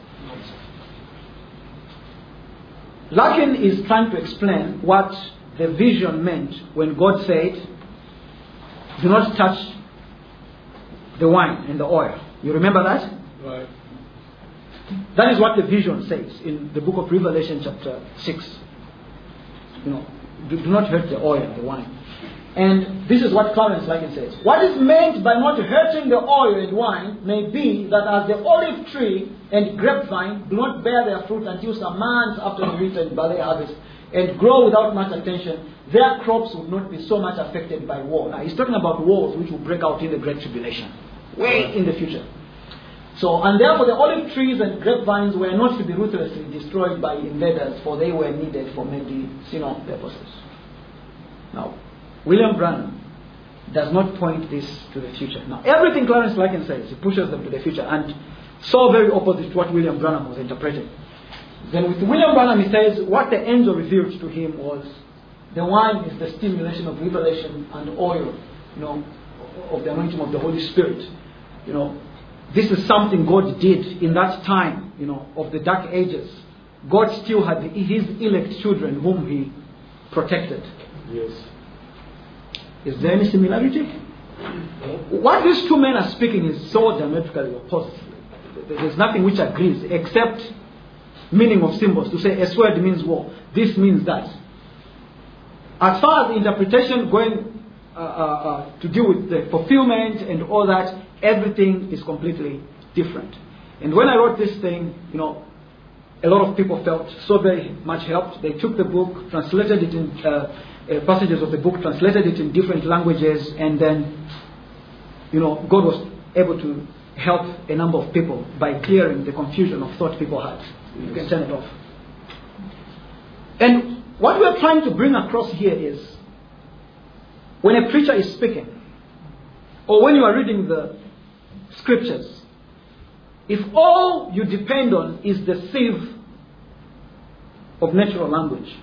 Larkin is trying to explain what the vision meant when God said, do not touch the wine and the oil. You remember that? Right. That is what the vision says in the book of Revelation chapter six. You know, do, do not hurt the oil and the wine. And this is what Clarence Larkin says. What is meant by not hurting the oil and wine may be that as the olive tree and grapevine do not bear their fruit until some months after the wheat and barley harvest and grow without much attention, their crops would not be so much affected by war. Now he's talking about wars which will break out in the Great Tribulation, way in the future. So, and therefore the olive trees and grapevines were not to be ruthlessly destroyed by invaders, for they were needed for medicinal purposes. Now, William Branham does not point this to the future. Now, everything Clarence Larkin says, he pushes them to the future, and so very opposite to what William Branham was interpreting. Then with William Branham, he says what the angel revealed to him was the wine is the stimulation of revelation, and oil, you know, of the anointing of the Holy Spirit. You know, this is something God did in that time, you know, of the dark ages. God still had his elect children whom he protected. Yes. Is there any similarity? What these two men are speaking is so diametrically opposite. There's nothing which agrees except meaning of symbols. To say a sword means war, this means that. As far as the interpretation going uh, uh, uh, to do with the fulfillment and all that, everything is completely different. And when I wrote this thing, you know, a lot of people felt so very much helped. They took the book, translated it in uh, uh, passages of the book, translated it in different languages, and then, you know, God was able to help a number of people by clearing the confusion of thought people had. You can turn it off. And what we are trying to bring across here is, when a preacher is speaking, or when you are reading the scriptures, if all you depend on is the sieve of natural language,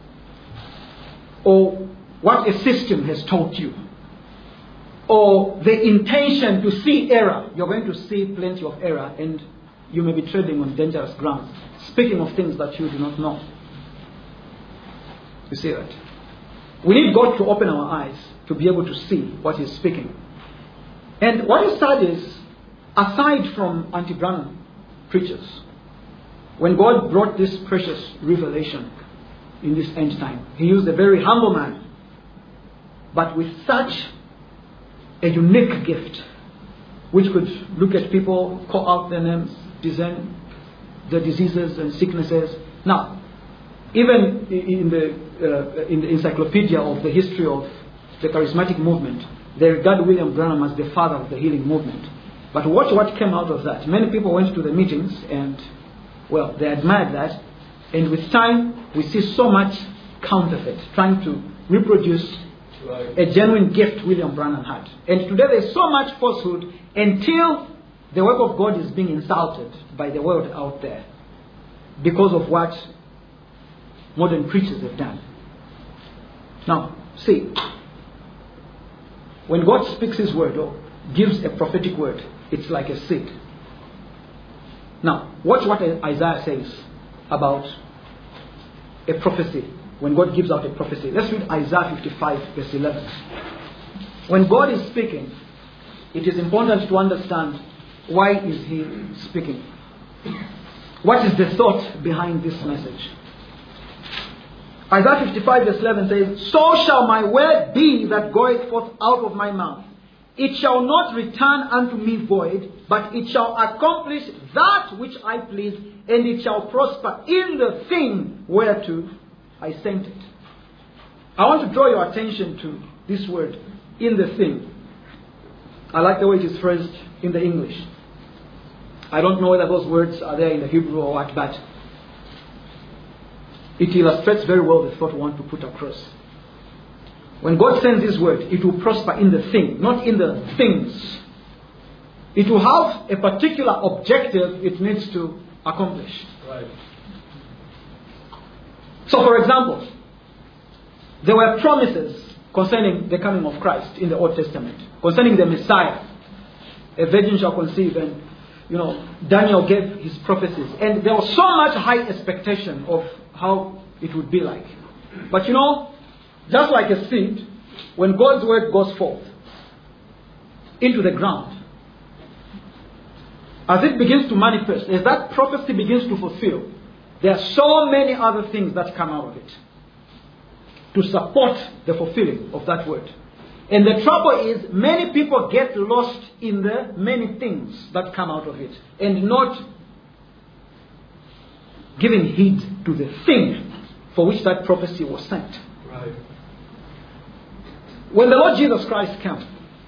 or what a system has taught you, or the intention to see error, you're going to see plenty of error, and you may be treading on dangerous ground, speaking of things that you do not know. You see that? We need God to open our eyes to be able to see what He's speaking. And what is sad is, aside from anti-Branham preachers, when God brought this precious revelation in this end time, He used a very humble man, but with such a unique gift, which could look at people, call out their names, discern the diseases and sicknesses. Now, even in the, uh, in the encyclopedia of the history of the charismatic movement, they regard William Branham as the father of the healing movement. But watch what came out of that. Many people went to the meetings and, well, they admired that. And with time, we see so much counterfeit, trying to reproduce right. a genuine gift William Branham had. And today there's so much falsehood until the work of God is being insulted by the world out there because of what modern preachers have done. Now, see, when God speaks His word or gives a prophetic word, it's like a seed. Now, watch what Isaiah says about a prophecy when God gives out a prophecy. Let's read Isaiah fifty-five, verse eleven. When God is speaking, it is important to understand why is He speaking. What is the thought behind this message? Isaiah fifty-five, verse eleven says, "So shall my word be that goeth forth out of my mouth. It shall not return unto me void, but it shall accomplish that which I please, and it shall prosper in the thing whereto I sent it." I want to draw your attention to this word, "in the thing." I like the way it is phrased in the English. I don't know whether those words are there in the Hebrew or what, but it illustrates very well the thought we want to put across. When God sends His word, it will prosper in the thing, not in the things. It will have a particular objective it needs to accomplish. Right. So, for example, there were promises concerning the coming of Christ in the Old Testament, concerning the Messiah. A virgin shall conceive, and you know, Daniel gave his prophecies, and there was so much high expectation of how it would be like. But you know, just like a seed, when God's word goes forth into the ground, as it begins to manifest, as that prophecy begins to fulfill, there are so many other things that come out of it to support the fulfilling of that word. And the trouble is, many people get lost in the many things that come out of it and not giving heed to the thing for which that prophecy was sent. Right. When the Lord Jesus Christ came,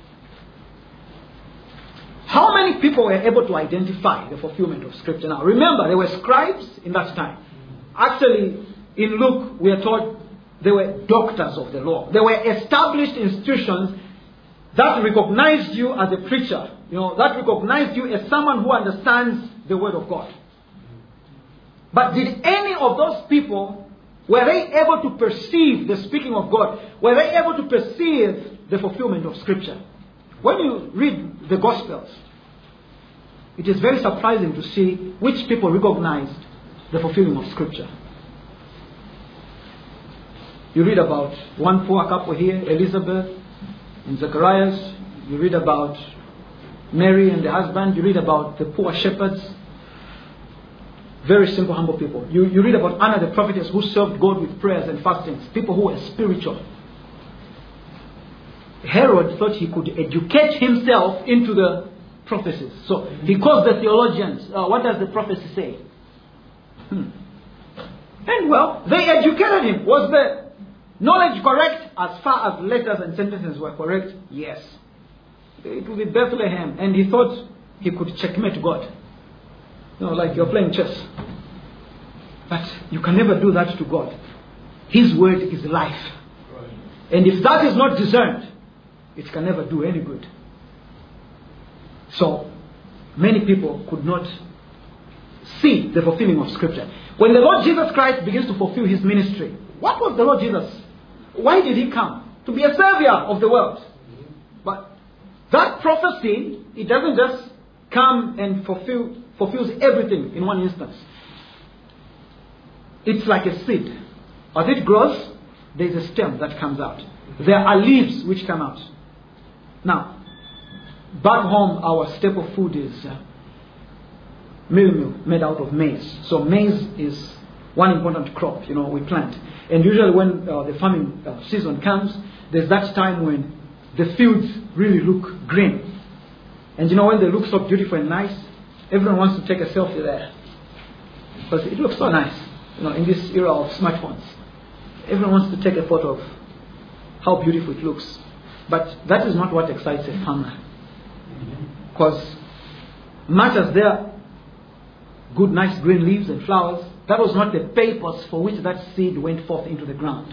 how many people were able to identify the fulfillment of Scripture? Now, remember, there were scribes in that time. Actually, in Luke, we are told they were doctors of the law. They were established institutions that recognized you as a preacher. You know, that recognized you as someone who understands the Word of God. But did any of those people, were they able to perceive the speaking of God? Were they able to perceive the fulfillment of Scripture? When you read the Gospels, it is very surprising to see which people recognized the fulfilling of Scripture. You read about one poor couple here, Elizabeth and Zacharias. You read about Mary and the husband. You read about the poor shepherds. Very simple, humble people. You, you read about Anna the prophetess who served God with prayers and fastings. People who were spiritual. Herod thought he could educate himself into the prophecies. So he calls the theologians. Uh, what does the prophecy say? Hmm. And well, they educated him. Was the knowledge correct as far as letters and sentences were correct? Yes. It will be Bethlehem. And he thought he could checkmate God. You know, like you're playing chess. But you can never do that to God. His word is life. Right. And if that is not discerned, it can never do any good. So, many people could not see the fulfilling of Scripture. When the Lord Jesus Christ begins to fulfill His ministry, what was the Lord Jesus? Why did He come? To be a savior of the world. But that prophecy, it doesn't just come and fulfill fulfills everything in one instance. It's like a seed. As it grows, there is a stem that comes out. There are leaves which come out. Now, back home, our staple food is uh, meal meal made out of maize. So maize is one important crop, you know, we plant. And usually when uh, the farming uh, season comes, there's that time when the fields really look green. And you know, when they look so beautiful and nice, everyone wants to take a selfie there. Because it looks so nice, you know, in this era of smartphones. Everyone wants to take a photo of how beautiful it looks. But that is not what excites a farmer. Because much as there are good, nice green leaves and flowers, that was not the purpose for which that seed went forth into the ground.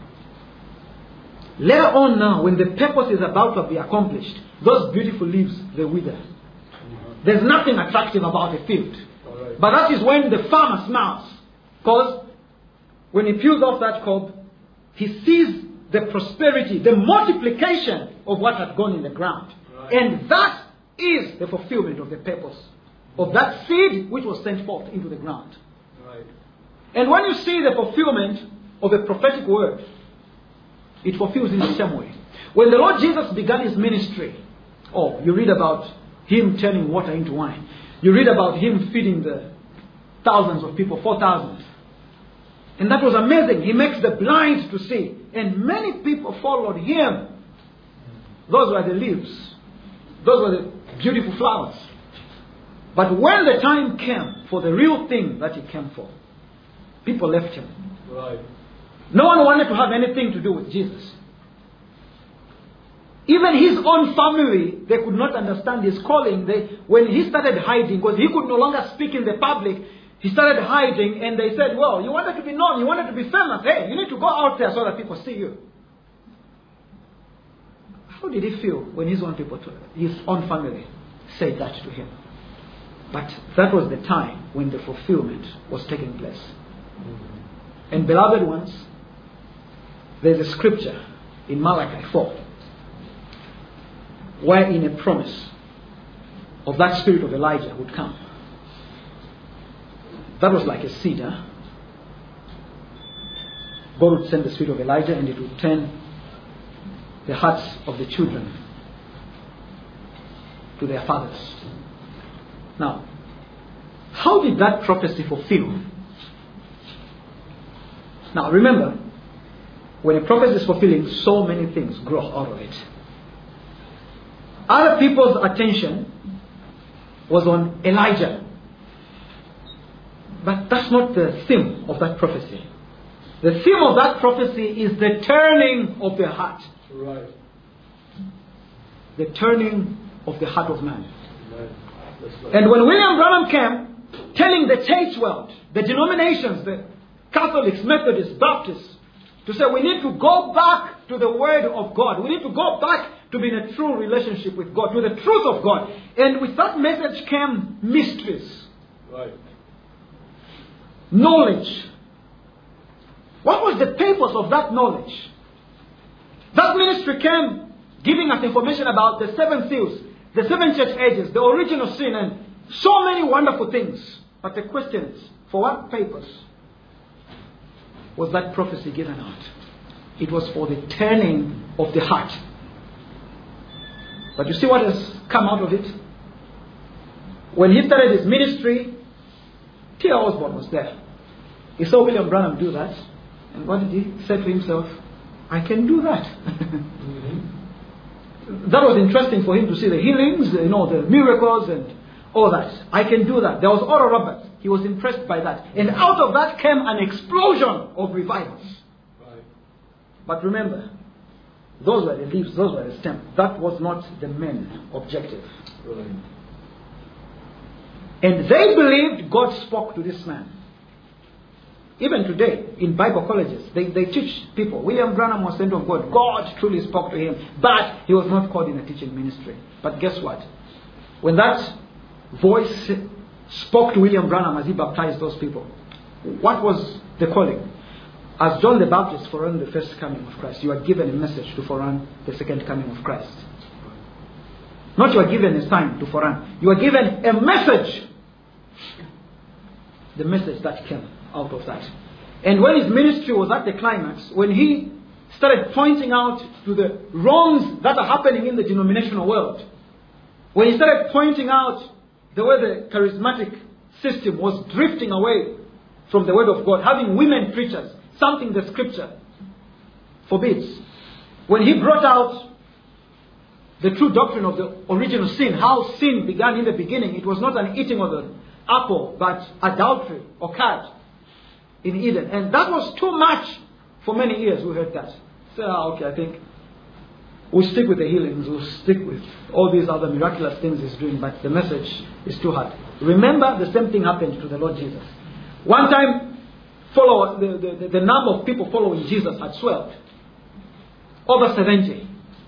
Later on now, when the purpose is about to be accomplished, those beautiful leaves, they wither. There's nothing attractive about a field. Right. But that is when the farmer smiles. Because when he peels off that cob, he sees the prosperity, the multiplication of what had gone in the ground. Right. And that is the fulfillment of the purpose of that seed which was sent forth into the ground. Right. And when you see the fulfillment of a prophetic word, it fulfills in the same way. When the Lord Jesus began his ministry, oh, you read about him turning water into wine. You read about him feeding the thousands of people, four thousand. And that was amazing. He makes the blind to see. And many people followed him. Those were the leaves. Those were the beautiful flowers. But when the time came for the real thing that he came for, people left him. Right. No one wanted to have anything to do with Jesus. Even his own family, they could not understand his calling. They, when he started hiding, because he could no longer speak in the public, he started hiding, and they said, well, you wanted to be known, you wanted to be famous. Hey, you need to go out there so that people see you. How did he feel when his own people, his own family, said that to him? But that was the time when the fulfillment was taking place. Mm-hmm. And beloved ones, there's a scripture in Malachi four, wherein a promise of that spirit of Elijah would come. That was like a cedar. God would send the spirit of Elijah, and it would turn the hearts of the children to their fathers. Now, how did that prophecy fulfill? Now remember, when a prophecy is fulfilling, so many things grow out of it. Other people's attention was on Elijah. But that's not the theme of that prophecy. The theme of that prophecy is the turning of the heart. Right. The turning of the heart of man. Right. Right. And when William Branham came, telling the church world, the denominations, the Catholics, Methodists, Baptists, to say we need to go back to the Word of God. We need to go back to be in a true relationship with God, to the truth of God. And with that message came mysteries. Right. Knowledge. What was the purpose of that knowledge? That ministry came giving us information about the seven seals, the seven church ages, the original sin, and so many wonderful things. But the question is, for what purpose was that prophecy given out? It was for the turning of the heart. But you see what has come out of it? When he started his ministry, T R Osborne was there. He saw William Branham do that. And what did he say to himself? I can do that. Mm-hmm. That was interesting for him to see the healings, you know, the miracles and all that. I can do that. There was Oral Roberts. He was impressed by that. And out of that came an explosion of revivals. Right. But remember, those were the leaves, those were the stems. That was not the main objective. Right. And they believed God spoke to this man. Even today, in Bible colleges, they, they teach people, William Branham was sent of God. God truly spoke to him. But he was not called in a teaching ministry. But guess what? When that voice spoke to William Branham as he baptized those people, what was the calling? As John the Baptist forerun the first coming of Christ, you are given a message to forerun the second coming of Christ. Not you are given a sign to forerun. You are given a message. The message that came out of that. And when his ministry was at the climax, when he started pointing out to the wrongs that are happening in the denominational world, when he started pointing out the way the charismatic system was drifting away from the Word of God, having women preachers, something the Scripture forbids. When he brought out the true doctrine of the original sin, how sin began in the beginning, it was not an eating of the apple, but adultery occurred in Eden. And that was too much for many years. We heard that. So, ah, okay, I think we'll stick with the healings, we'll stick with all these other miraculous things he's doing, but the message is too hard. Remember, the same thing happened to the Lord Jesus. One time, follow, the, the, the number of people following Jesus had swelled. Over seventy.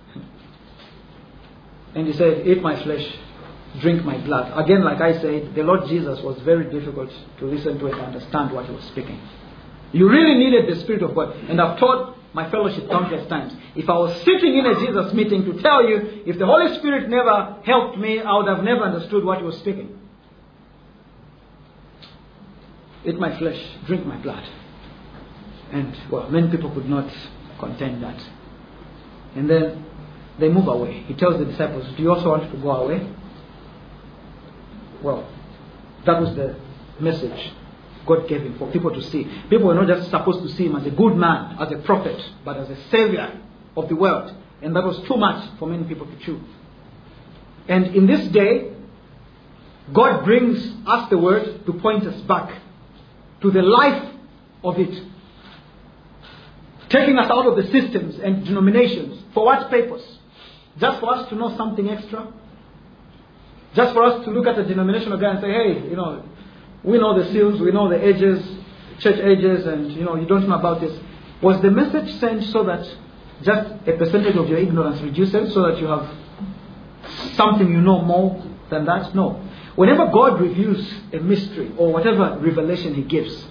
And he said, eat my flesh, drink my blood. Again, like I said, the Lord Jesus was very difficult to listen to and understand what he was speaking. You really needed the Spirit of God. And I've taught my fellowship countless times. If I was sitting in a Jesus meeting to tell you, if the Holy Spirit never helped me, I would have never understood what he was speaking. Eat my flesh, drink my blood. And, well, many people could not contain that. And then they move away. He tells the disciples, do you also want to go away? Well, that was the message God gave him for people to see. People were not just supposed to see him as a good man, as a prophet, but as a savior of the world. And that was too much for many people to chew. And in this day, God brings us the word to point us back to the life of it. Taking us out of the systems and denominations. For what purpose? Just for us to know something extra? Just for us to look at a denominational guy and say, hey, you know, we know the seals, we know the ages, church ages, and, you know, you don't know about this. Was the message sent so that just a percentage of your ignorance reduces, so that you have something you know more than that? No. Whenever God reveals a mystery or whatever revelation He gives,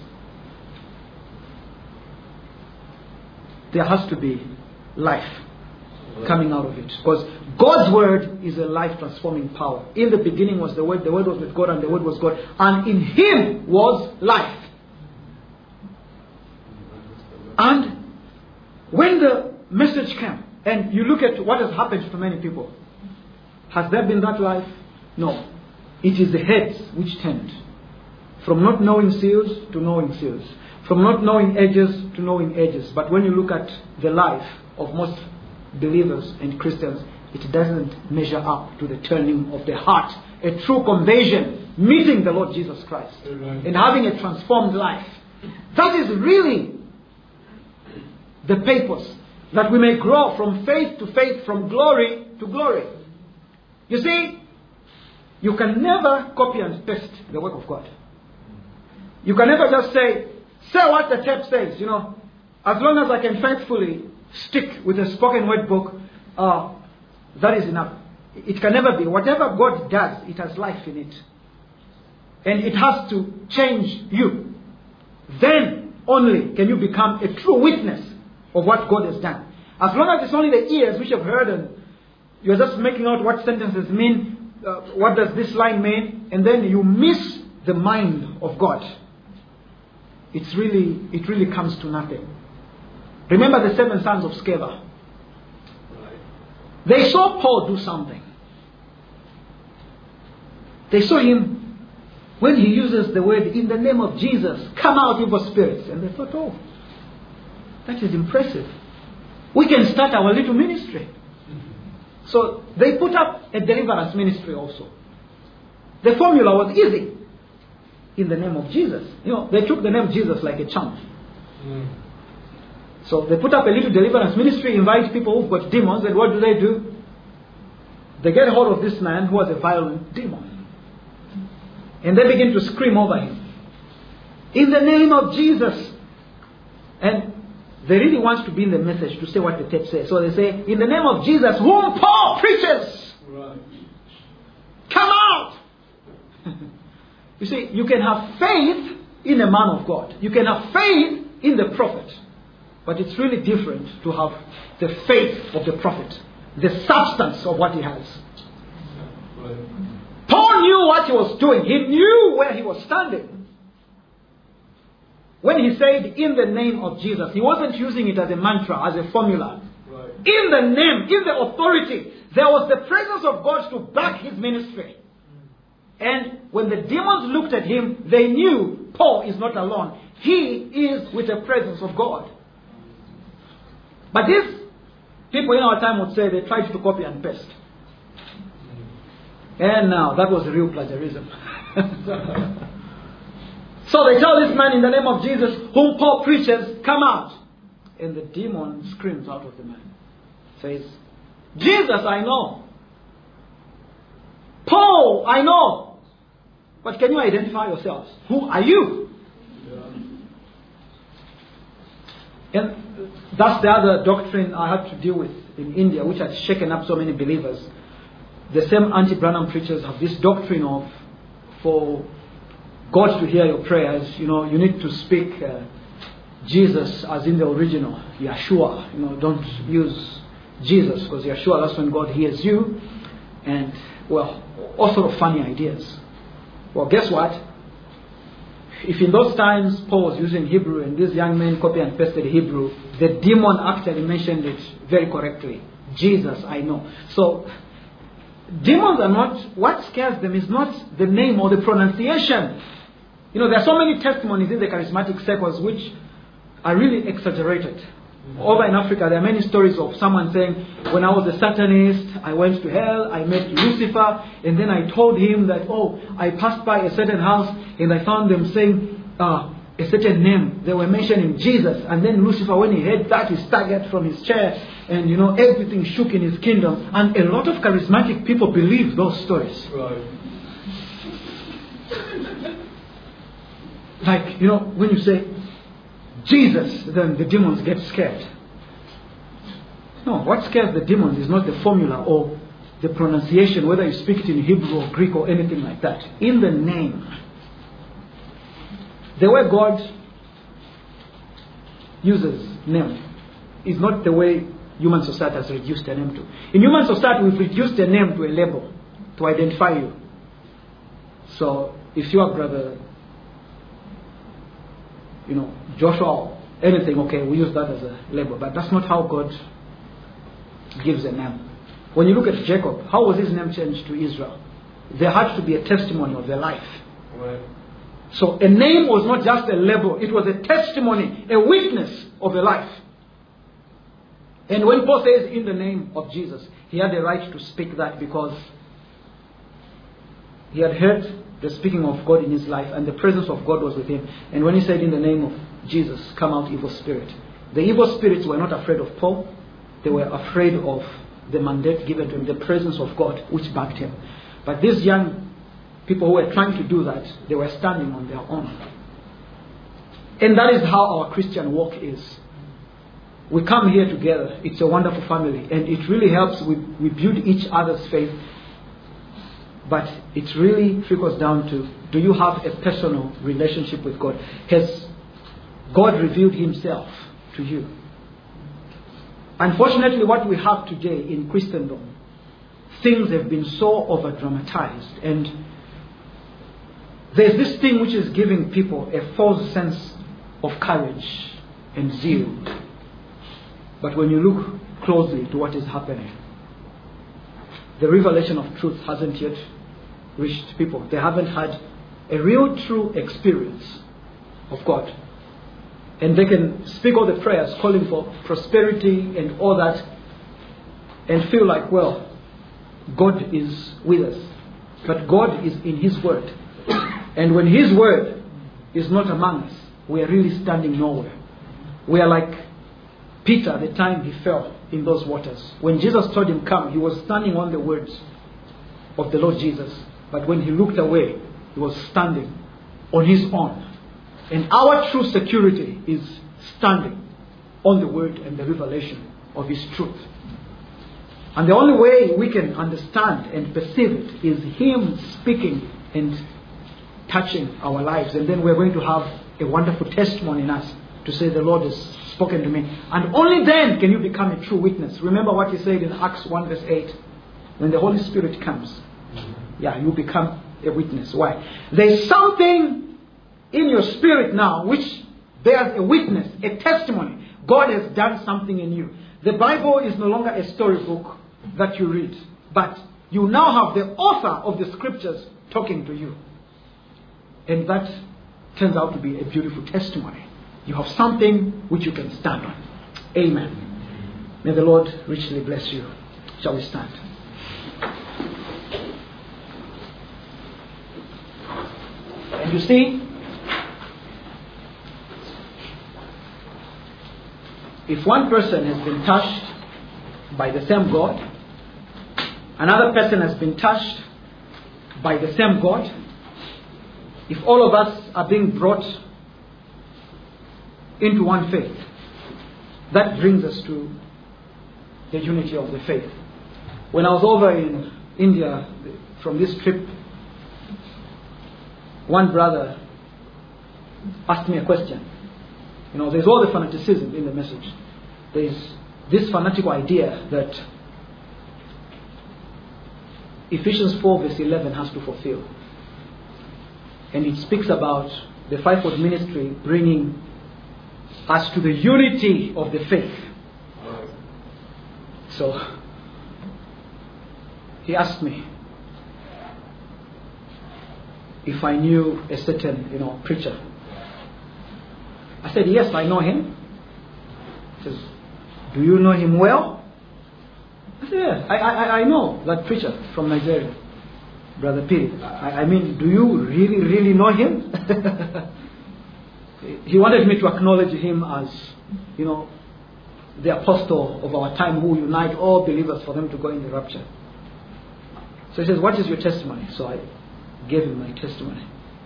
there has to be life coming out of it. Because God's word is a life-transforming power. In the beginning was the word, the word was with God, and the word was God. And in Him was life. And when the message came, and you look at what has happened to many people, has there been that life? No. It is the heads which tend. From not knowing seals to knowing seals. From not knowing ages to knowing ages. But when you look at the life of most believers and Christians, it doesn't measure up to the turning of the heart. A true conversion, meeting the Lord Jesus Christ. Amen. And having a transformed life. That is really the purpose. That we may grow from faith to faith, from glory to glory. You see, you can never copy and paste the work of God. You can never just say, say what the text says, you know. As long as I can faithfully stick with a spoken word book, uh, that is enough. It can never be. Whatever God does, it has life in it. And it has to change you. Then only can you become a true witness of what God has done. As long as it's only the ears which have heard and you're just making out what sentences mean, uh, what does this line mean, and then you miss the mind of God. It's really, it really comes to nothing. Remember the seven sons of Sceva. They saw Paul do something. They saw him when he uses the word, in the name of Jesus, come out evil spirits. And they thought, oh, that is impressive. We can start our little ministry. So they put up a deliverance ministry also. The formula was easy. In the name of Jesus. You know, they took the name Jesus like a champ. Mm. So they put up a little deliverance ministry, invite people who've got demons, and what do they do? They get hold of this man who has a violent demon. And they begin to scream over him. In the name of Jesus. And they really want to be in the message to say what the text says. So they say, in the name of Jesus, whom Paul preaches. Right. Come out. You see, you can have faith in a man of God. You can have faith in the prophet. But it's really different to have the faith of the prophet. The substance of what he has. Right. Paul knew what he was doing. He knew where he was standing. When he said, in the name of Jesus, he wasn't using it as a mantra, as a formula. Right. In the name, in the authority, there was the presence of God to back his ministry. And when the demons looked at him, they knew Paul is not alone. He is with the presence of God. But these people in our time would say they tried to copy and paste. And now, that was real plagiarism. So they tell this man, in the name of Jesus, whom Paul preaches, come out. And the demon screams out of the man. Says, Jesus, I know. Paul, I know. But can you identify yourselves? Who are you? Yeah. And that's the other doctrine I had to deal with in India, which has shaken up so many believers. The same anti-Branham preachers have this doctrine of, for God to hear your prayers, you know, you need to speak uh, Jesus as in the original, Yeshua. You know, don't use Jesus, because Yeshua, that's when God hears you. And, well, all sort of funny ideas. Well, guess what? if in those times Paul was using Hebrew and these young men copy and pasted Hebrew, the demon actually mentioned it very correctly. Jesus, I know. So, demons are not, what scares them is not the name or the pronunciation. You know, there are so many testimonies in the charismatic circles which are really exaggerated. Over in Africa, there are many stories of someone saying, when I was a Satanist, I went to hell, I met Lucifer, and then I told him that, oh, I passed by a certain house, and I found them saying uh, a certain name. They were mentioning Jesus, and then Lucifer, when he heard that, he staggered from his chair, and, you know, everything shook in his kingdom. And a lot of charismatic people believe those stories. Right. Like, you know, when you say Jesus, then the demons get scared. No, what scares the demons is not the formula or the pronunciation, whether you speak it in Hebrew or Greek or anything like that. In the name. The way God uses name is not the way human society has reduced a name to. In human society, we've reduced a name to a label to identify you. So, if you are brother, you know, Joshua or anything, okay, we use that as a label. But that's not how God gives a name. When you look at Jacob, how was his name changed to Israel? There had to be a testimony of their life. Right. So a name was not just a label, it was a testimony, a witness of a life. And when Paul says in the name of Jesus, he had the right to speak that because he had heard the speaking of God in his life and the presence of God was with him. And when he said in the name of Jesus, come out evil spirit. The evil spirits were not afraid of Paul. They were afraid of the mandate given to him, the presence of God which backed him. But these young people who were trying to do that, they were standing on their own. And that is how our Christian walk is. We come here together. It's a wonderful family. And it really helps. We, we build each other's faith. But it really trickles down to, do you have a personal relationship with God? Has God revealed himself to you? Unfortunately, what we have today in Christendom, things have been so over-dramatized. And there's this thing which is giving people a false sense of courage and zeal. But when you look closely to what is happening, the revelation of truth hasn't yet reached people. They haven't had a real true experience of God. And they can speak all the prayers calling for prosperity and all that and feel like, well, God is with us. But God is in his word. And when his word is not among us, we are really standing nowhere. We are like Peter the time he fell in those waters. When Jesus told him come, he was standing on the words of the Lord Jesus. But when he looked away, he was standing on his own. And our true security is standing on the word and the revelation of his truth. And the only way we can understand and perceive it is him speaking and touching our lives. And then we're going to have a wonderful testimony in us to say the Lord has spoken to me. And only then can you become a true witness. Remember what he said in Acts one verse eight. When the Holy Spirit comes, yeah, you become a witness. Why? There's something in your spirit now which bears a witness, a testimony. God has done something in you. The Bible is no longer a storybook that you read, but you now have the author of the scriptures talking to you. And that turns out to be a beautiful testimony. You have something which you can stand on. Amen. May the Lord richly bless you. Shall we stand? And you see, if one person has been touched by the same God, another person has been touched by the same God, if all of us are being brought into one faith, that brings us to the unity of the faith. When I was over in India from this trip, one brother asked me a question. You know, there's all the fanaticism in the message. There's this fanatical idea that Ephesians four verse eleven has to fulfill. And it speaks about the fivefold ministry bringing us to the unity of the faith. So he asked me if I knew a certain, you know, preacher. I said, yes, I know him. He says, do you know him well? I said, yes, I, I, I know that preacher from Nigeria, Brother Piri. I, I mean, do you really, really know him? He wanted me to acknowledge him as, you know, the apostle of our time who unite all believers for them to go in the rapture. So he says, what is your testimony? So I gave him my testimony.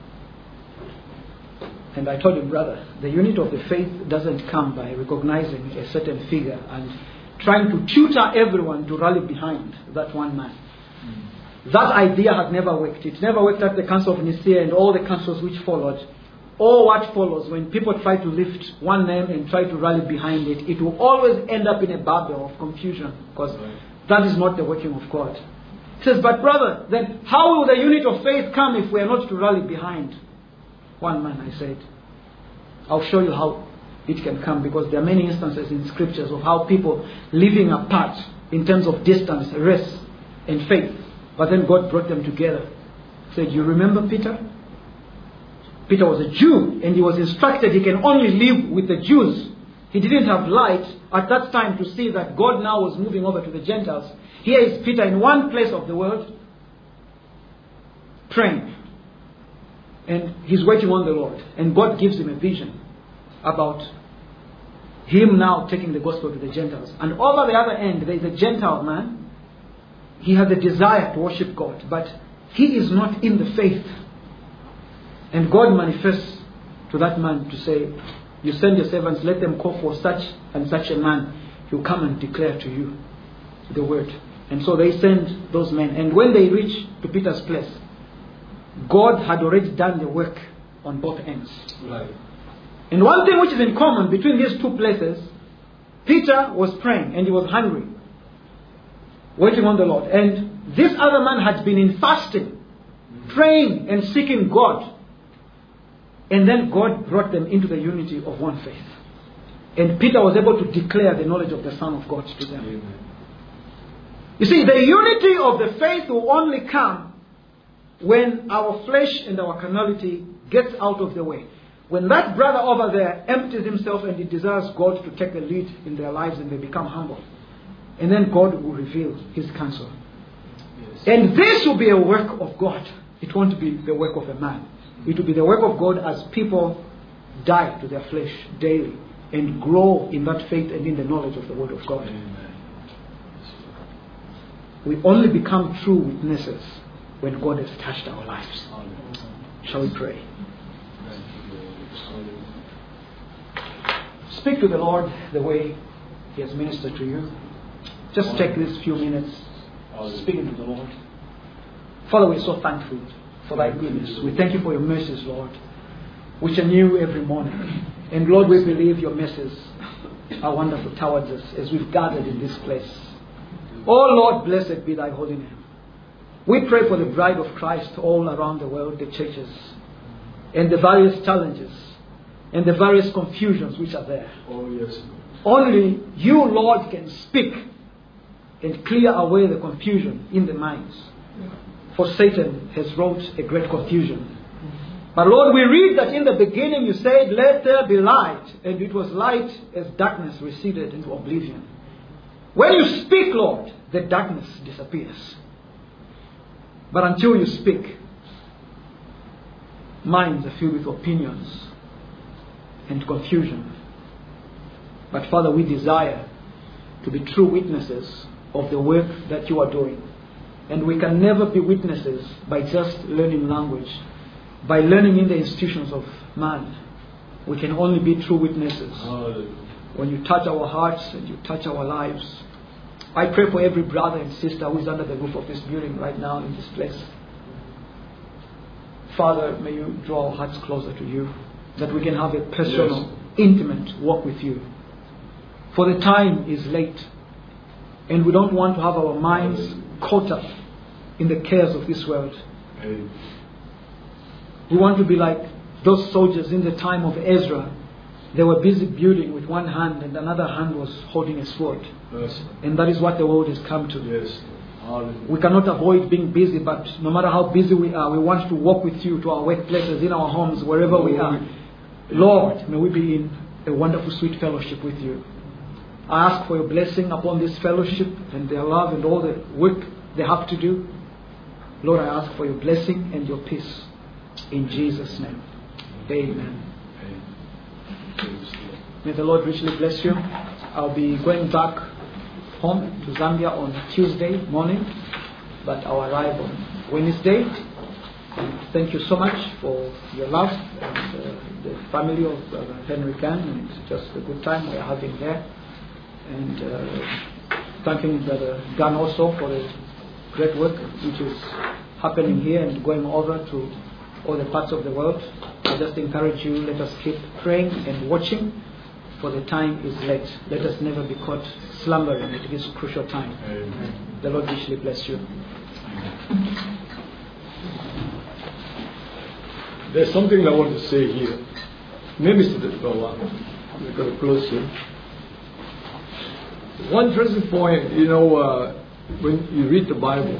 And I told him, brother, the unity of the faith doesn't come by recognizing a certain figure and trying to tutor everyone to rally behind that one man. Mm. That idea has never worked. It never worked at the Council of Nicaea and all the councils which followed. Or what follows, when people try to lift one name and try to rally behind it, it will always end up in a babel of confusion, because right. that is not the working of God. He says, but brother, then how will the unity of faith come if we are not to rally behind one man? I said, I'll show you how it can come, because there are many instances in scriptures of how people living apart in terms of distance, race and faith, but then God brought them together. He said, you remember Peter? Peter was a Jew and he was instructed he can only live with the Jews. He didn't have light at that time to see that God now was moving over to the Gentiles. Here is Peter in one place of the world praying. And he's waiting on the Lord. And God gives him a vision about him now taking the gospel to the Gentiles. And over the other end, there is a Gentile man. He has a desire to worship God, but he is not in the faith. And God manifests to that man to say, you send your servants, let them call for such and such a man. He'll come and declare to you the word. And so they send those men. And when they reach to Peter's place, God had already done the work on both ends. Right. And one thing which is in common between these two places, Peter was praying and he was hungry, waiting on the Lord. And this other man had been in fasting, praying and seeking God. And then God brought them into the unity of one faith. And Peter was able to declare the knowledge of the Son of God to them. Amen. You see, the unity of the faith will only come when our flesh and our carnality gets out of the way. When that brother over there empties himself and he desires God to take the lead in their lives and they become humble. And then God will reveal his counsel. Yes. And this will be a work of God. It won't be the work of a man. It will be the work of God as people die to their flesh daily and grow in that faith and in the knowledge of the Word of God. Amen. We only become true witnesses when God has touched our lives. Shall we pray? Speak to the Lord the way He has ministered to you. Just take these few minutes speaking to the Lord. Father, we're so thankful for thy goodness. We thank you for your mercies, Lord, which are new every morning. And Lord, we believe your mercies are wonderful towards us as we've gathered in this place. Oh Lord, blessed be thy holy name. We pray for the bride of Christ all around the world, the churches, and the various challenges and the various confusions which are there. Oh yes. Only you, Lord, can speak and clear away the confusion in the minds. For Satan has wrought a great confusion. But Lord, we read that in the beginning you said, let there be light. And it was light as darkness receded into oblivion. When you speak, Lord, the darkness disappears. But until you speak, minds are filled with opinions and confusion. But Father, we desire to be true witnesses of the work that you are doing. And we can never be witnesses by just learning language, by learning in the institutions of man. We can only be true witnesses when you touch our hearts and you touch our lives. I pray for every brother and sister who is under the roof of this building right now in this place. Father, may you draw our hearts closer to you, that we can have a personal, yes. intimate walk with you. For the time is late, and we don't want to have our minds caught up in the cares of this world. Amen. We want to be like those soldiers in the time of Ezra, they were busy building with one hand and another hand was holding a sword. Yes. And that is what the world has come to. Yes. Hallelujah. We cannot avoid being busy, but no matter how busy we are, we want to walk with you to our workplaces, in our homes, wherever we are. Lord, may we be in a wonderful, sweet fellowship with you. I ask for your blessing upon this fellowship and their love and all the work they have to do. Lord, I ask for your blessing and your peace. In Jesus' name. Amen. May the Lord richly bless you. I'll be going back home to Zambia on Tuesday morning, but I'll arrive on Wednesday. And thank you so much for your love and uh, the family of uh, Henry Can, and it's just a good time we're having there. And uh, thanking Brother Gunn also for the great work which is happening here and going over to all the parts of the world. I just encourage you, let us keep praying and watching, for the time is late. Let us never be caught slumbering. It is a crucial time. Amen. The Lord richly bless you. There's something I want to say here. Maybe it's the one. We're going to close here. One interesting point, you know, uh, when you read the Bible,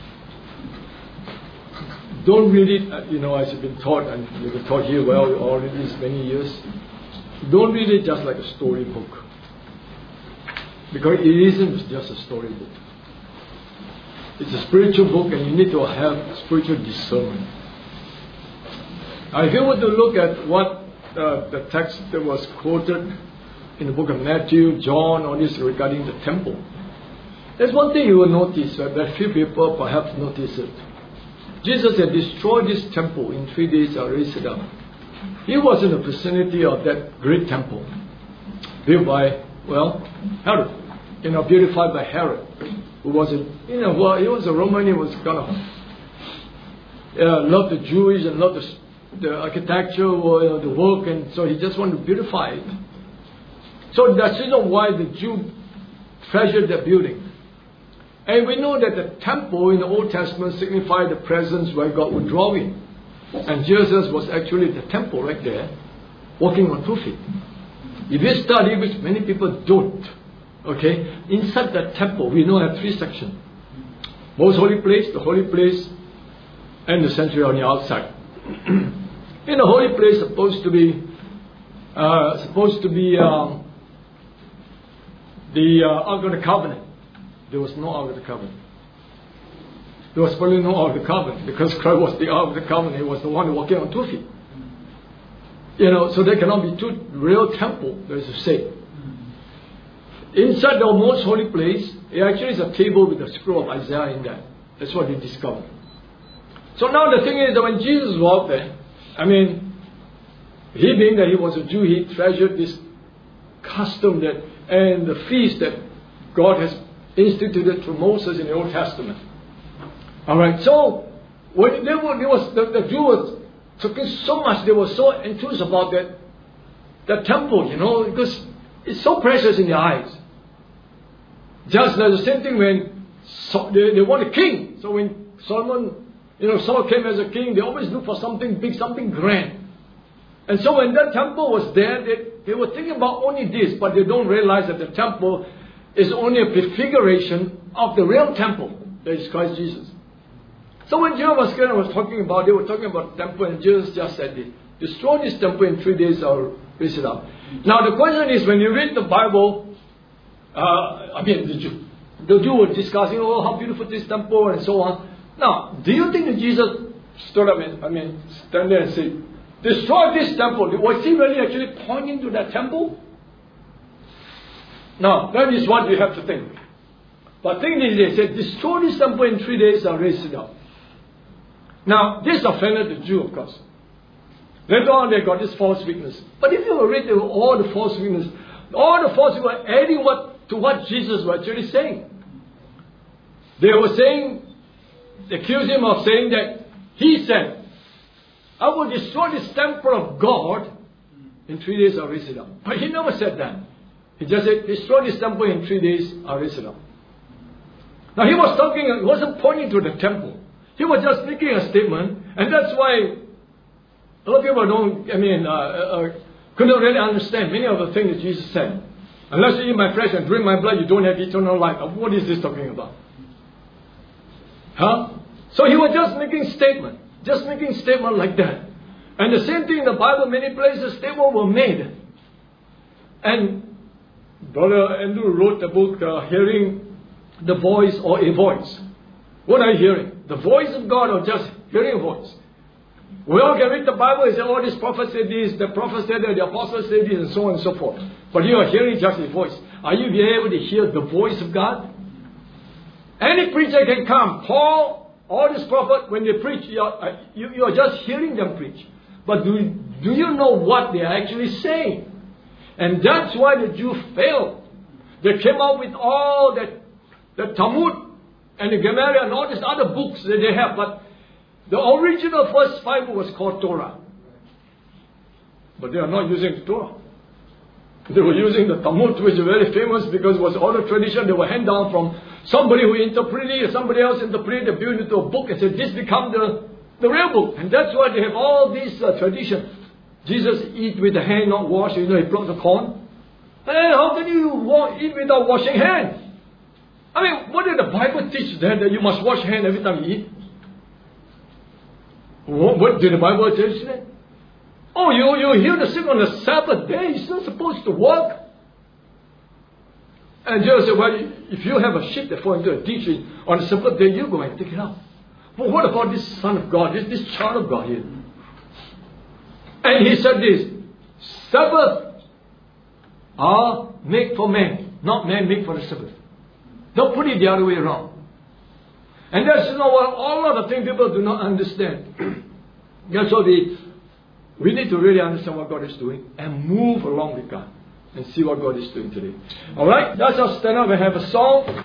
don't read it, uh, you know, as you've been taught, and you've been taught here well already these many years. Don't read it just like a storybook, because it isn't just a storybook. It's a spiritual book, and you need to have spiritual discernment. Now, if you were to look at what uh, the text that was quoted in the book of Matthew, John, all this regarding the temple, there's one thing you will notice, that very few people perhaps notice it. Jesus had destroyed this temple in three days and raised it up. He was in the vicinity of that great temple, built by, well, Herod, you know, beautified by Herod, who was a, you know, well, he was a Roman. He was kind of uh, loved the Jewish and loved the, the architecture, or, you know, the work, and so he just wanted to beautify it. So that's the reason why the Jew treasured that building. And we know that the temple in the Old Testament signified the presence where God would draw in. And Jesus was actually the temple right there, walking on two feet. If you study, which many people don't, okay, inside the temple we know have three sections. Most holy place, the holy place, and the sanctuary on the outside. In the holy place, supposed to be, uh, supposed to be um, the uh, Ark of the Covenant. There was no Ark of the Covenant. There was probably no Ark of the Covenant, because Christ was the Ark of the Covenant. He was the one walking on two feet. You know, so there cannot be two real temple, there is to say. Inside the most holy place, it actually is a table with a scroll of Isaiah in there. That's what they discovered. So now the thing is that when Jesus walked there, I mean, he being that he was a Jew, he treasured this custom that and the feast that God has instituted through Moses in the Old Testament. All right. So when they were, there was the, the Jew was talking so much, they were so enthused about that the temple, you know, because it's so precious in their eyes. Just like the same thing when so, they, they want a king. So when Solomon, you know, Saul came as a king, they always look for something big, something grand. And so when that temple was there, they, they were thinking about only this, but they don't realize that the temple is only a prefiguration of the real temple, that is Christ Jesus. So when Jesus was, was talking about, they were talking about the temple, and Jesus just said, destroy this temple in three days, I'll raise it up. Now the question is, when you read the Bible, uh, I mean the Jew, the Jew was discussing, oh, how beautiful this temple, and so on. Now, do you think that Jesus stood up and, I mean, stand there and say, destroy this temple? Was he really actually pointing to that temple? No, that is what you have to think. But think this, they said, destroy this temple in three days, I'll raise it up. Now, this offended the Jew, of course. Later on, they got this false witness. But if you read all the false witness, all the false witness were adding what, to what Jesus was actually saying. They were saying, they accused him of saying that he said, I will destroy this temple of God, in three days I'll raise it up. But he never said that. He just said, destroy this temple in three days, I'll raise it up. Now he was talking, he wasn't pointing to the temple. He was just making a statement, and that's why A lot of people don't, I mean, uh, uh, couldn't really understand many of the things that Jesus said. Unless you eat my flesh and drink my blood, you don't have eternal life. What is this talking about? Huh? So he was just making statement. Just making statement like that. And the same thing in the Bible, many places, statements were made. And Brother Andrew wrote the book, uh, Hearing the Voice or a Voice. What are you hearing? The voice of God or just hearing a voice? We all can read the Bible and say, oh, this prophet said this, the prophet said that, the apostle said this, and so on and so forth. But you are hearing just a voice. Are you able to hear the voice of God? Any preacher can come. Paul, all these prophets, when they preach, you are, you, you are just hearing them preach. But do, do you know what they are actually saying? And that's why the Jews failed. They came out with all that, the Talmud and the Gemara and all these other books that they have. But the original first Bible was called Torah. But they are not using the Torah. They were using the Talmud, which is very famous because it was oral tradition. They were handed down from somebody who interpreted it, somebody else interpreted it, built it into a book and said, this become the, the real book. And that's why they have all these uh, traditions. Jesus eat with the hand not washed, you know, he plucked the corn. Hey, how can you wa- eat without washing hands? I mean, what did the Bible teach then, that you must wash hands every time you eat? What, what did the Bible teach then? Oh, you, you heal the sick on the Sabbath day. You're not supposed to work. And Jesus said, well, if you have a sheep that falls into a ditch on the Sabbath day, you go and take it out. But what about this Son of God, this, this child of God here? And he said this, Sabbath are made for man, not man made for the Sabbath. Don't put it the other way around. And that's, you know, all of the things people do not understand. That's why we, we need to really understand what God is doing and move along with God and see what God is doing today. Alright, let's all stand up and have a song.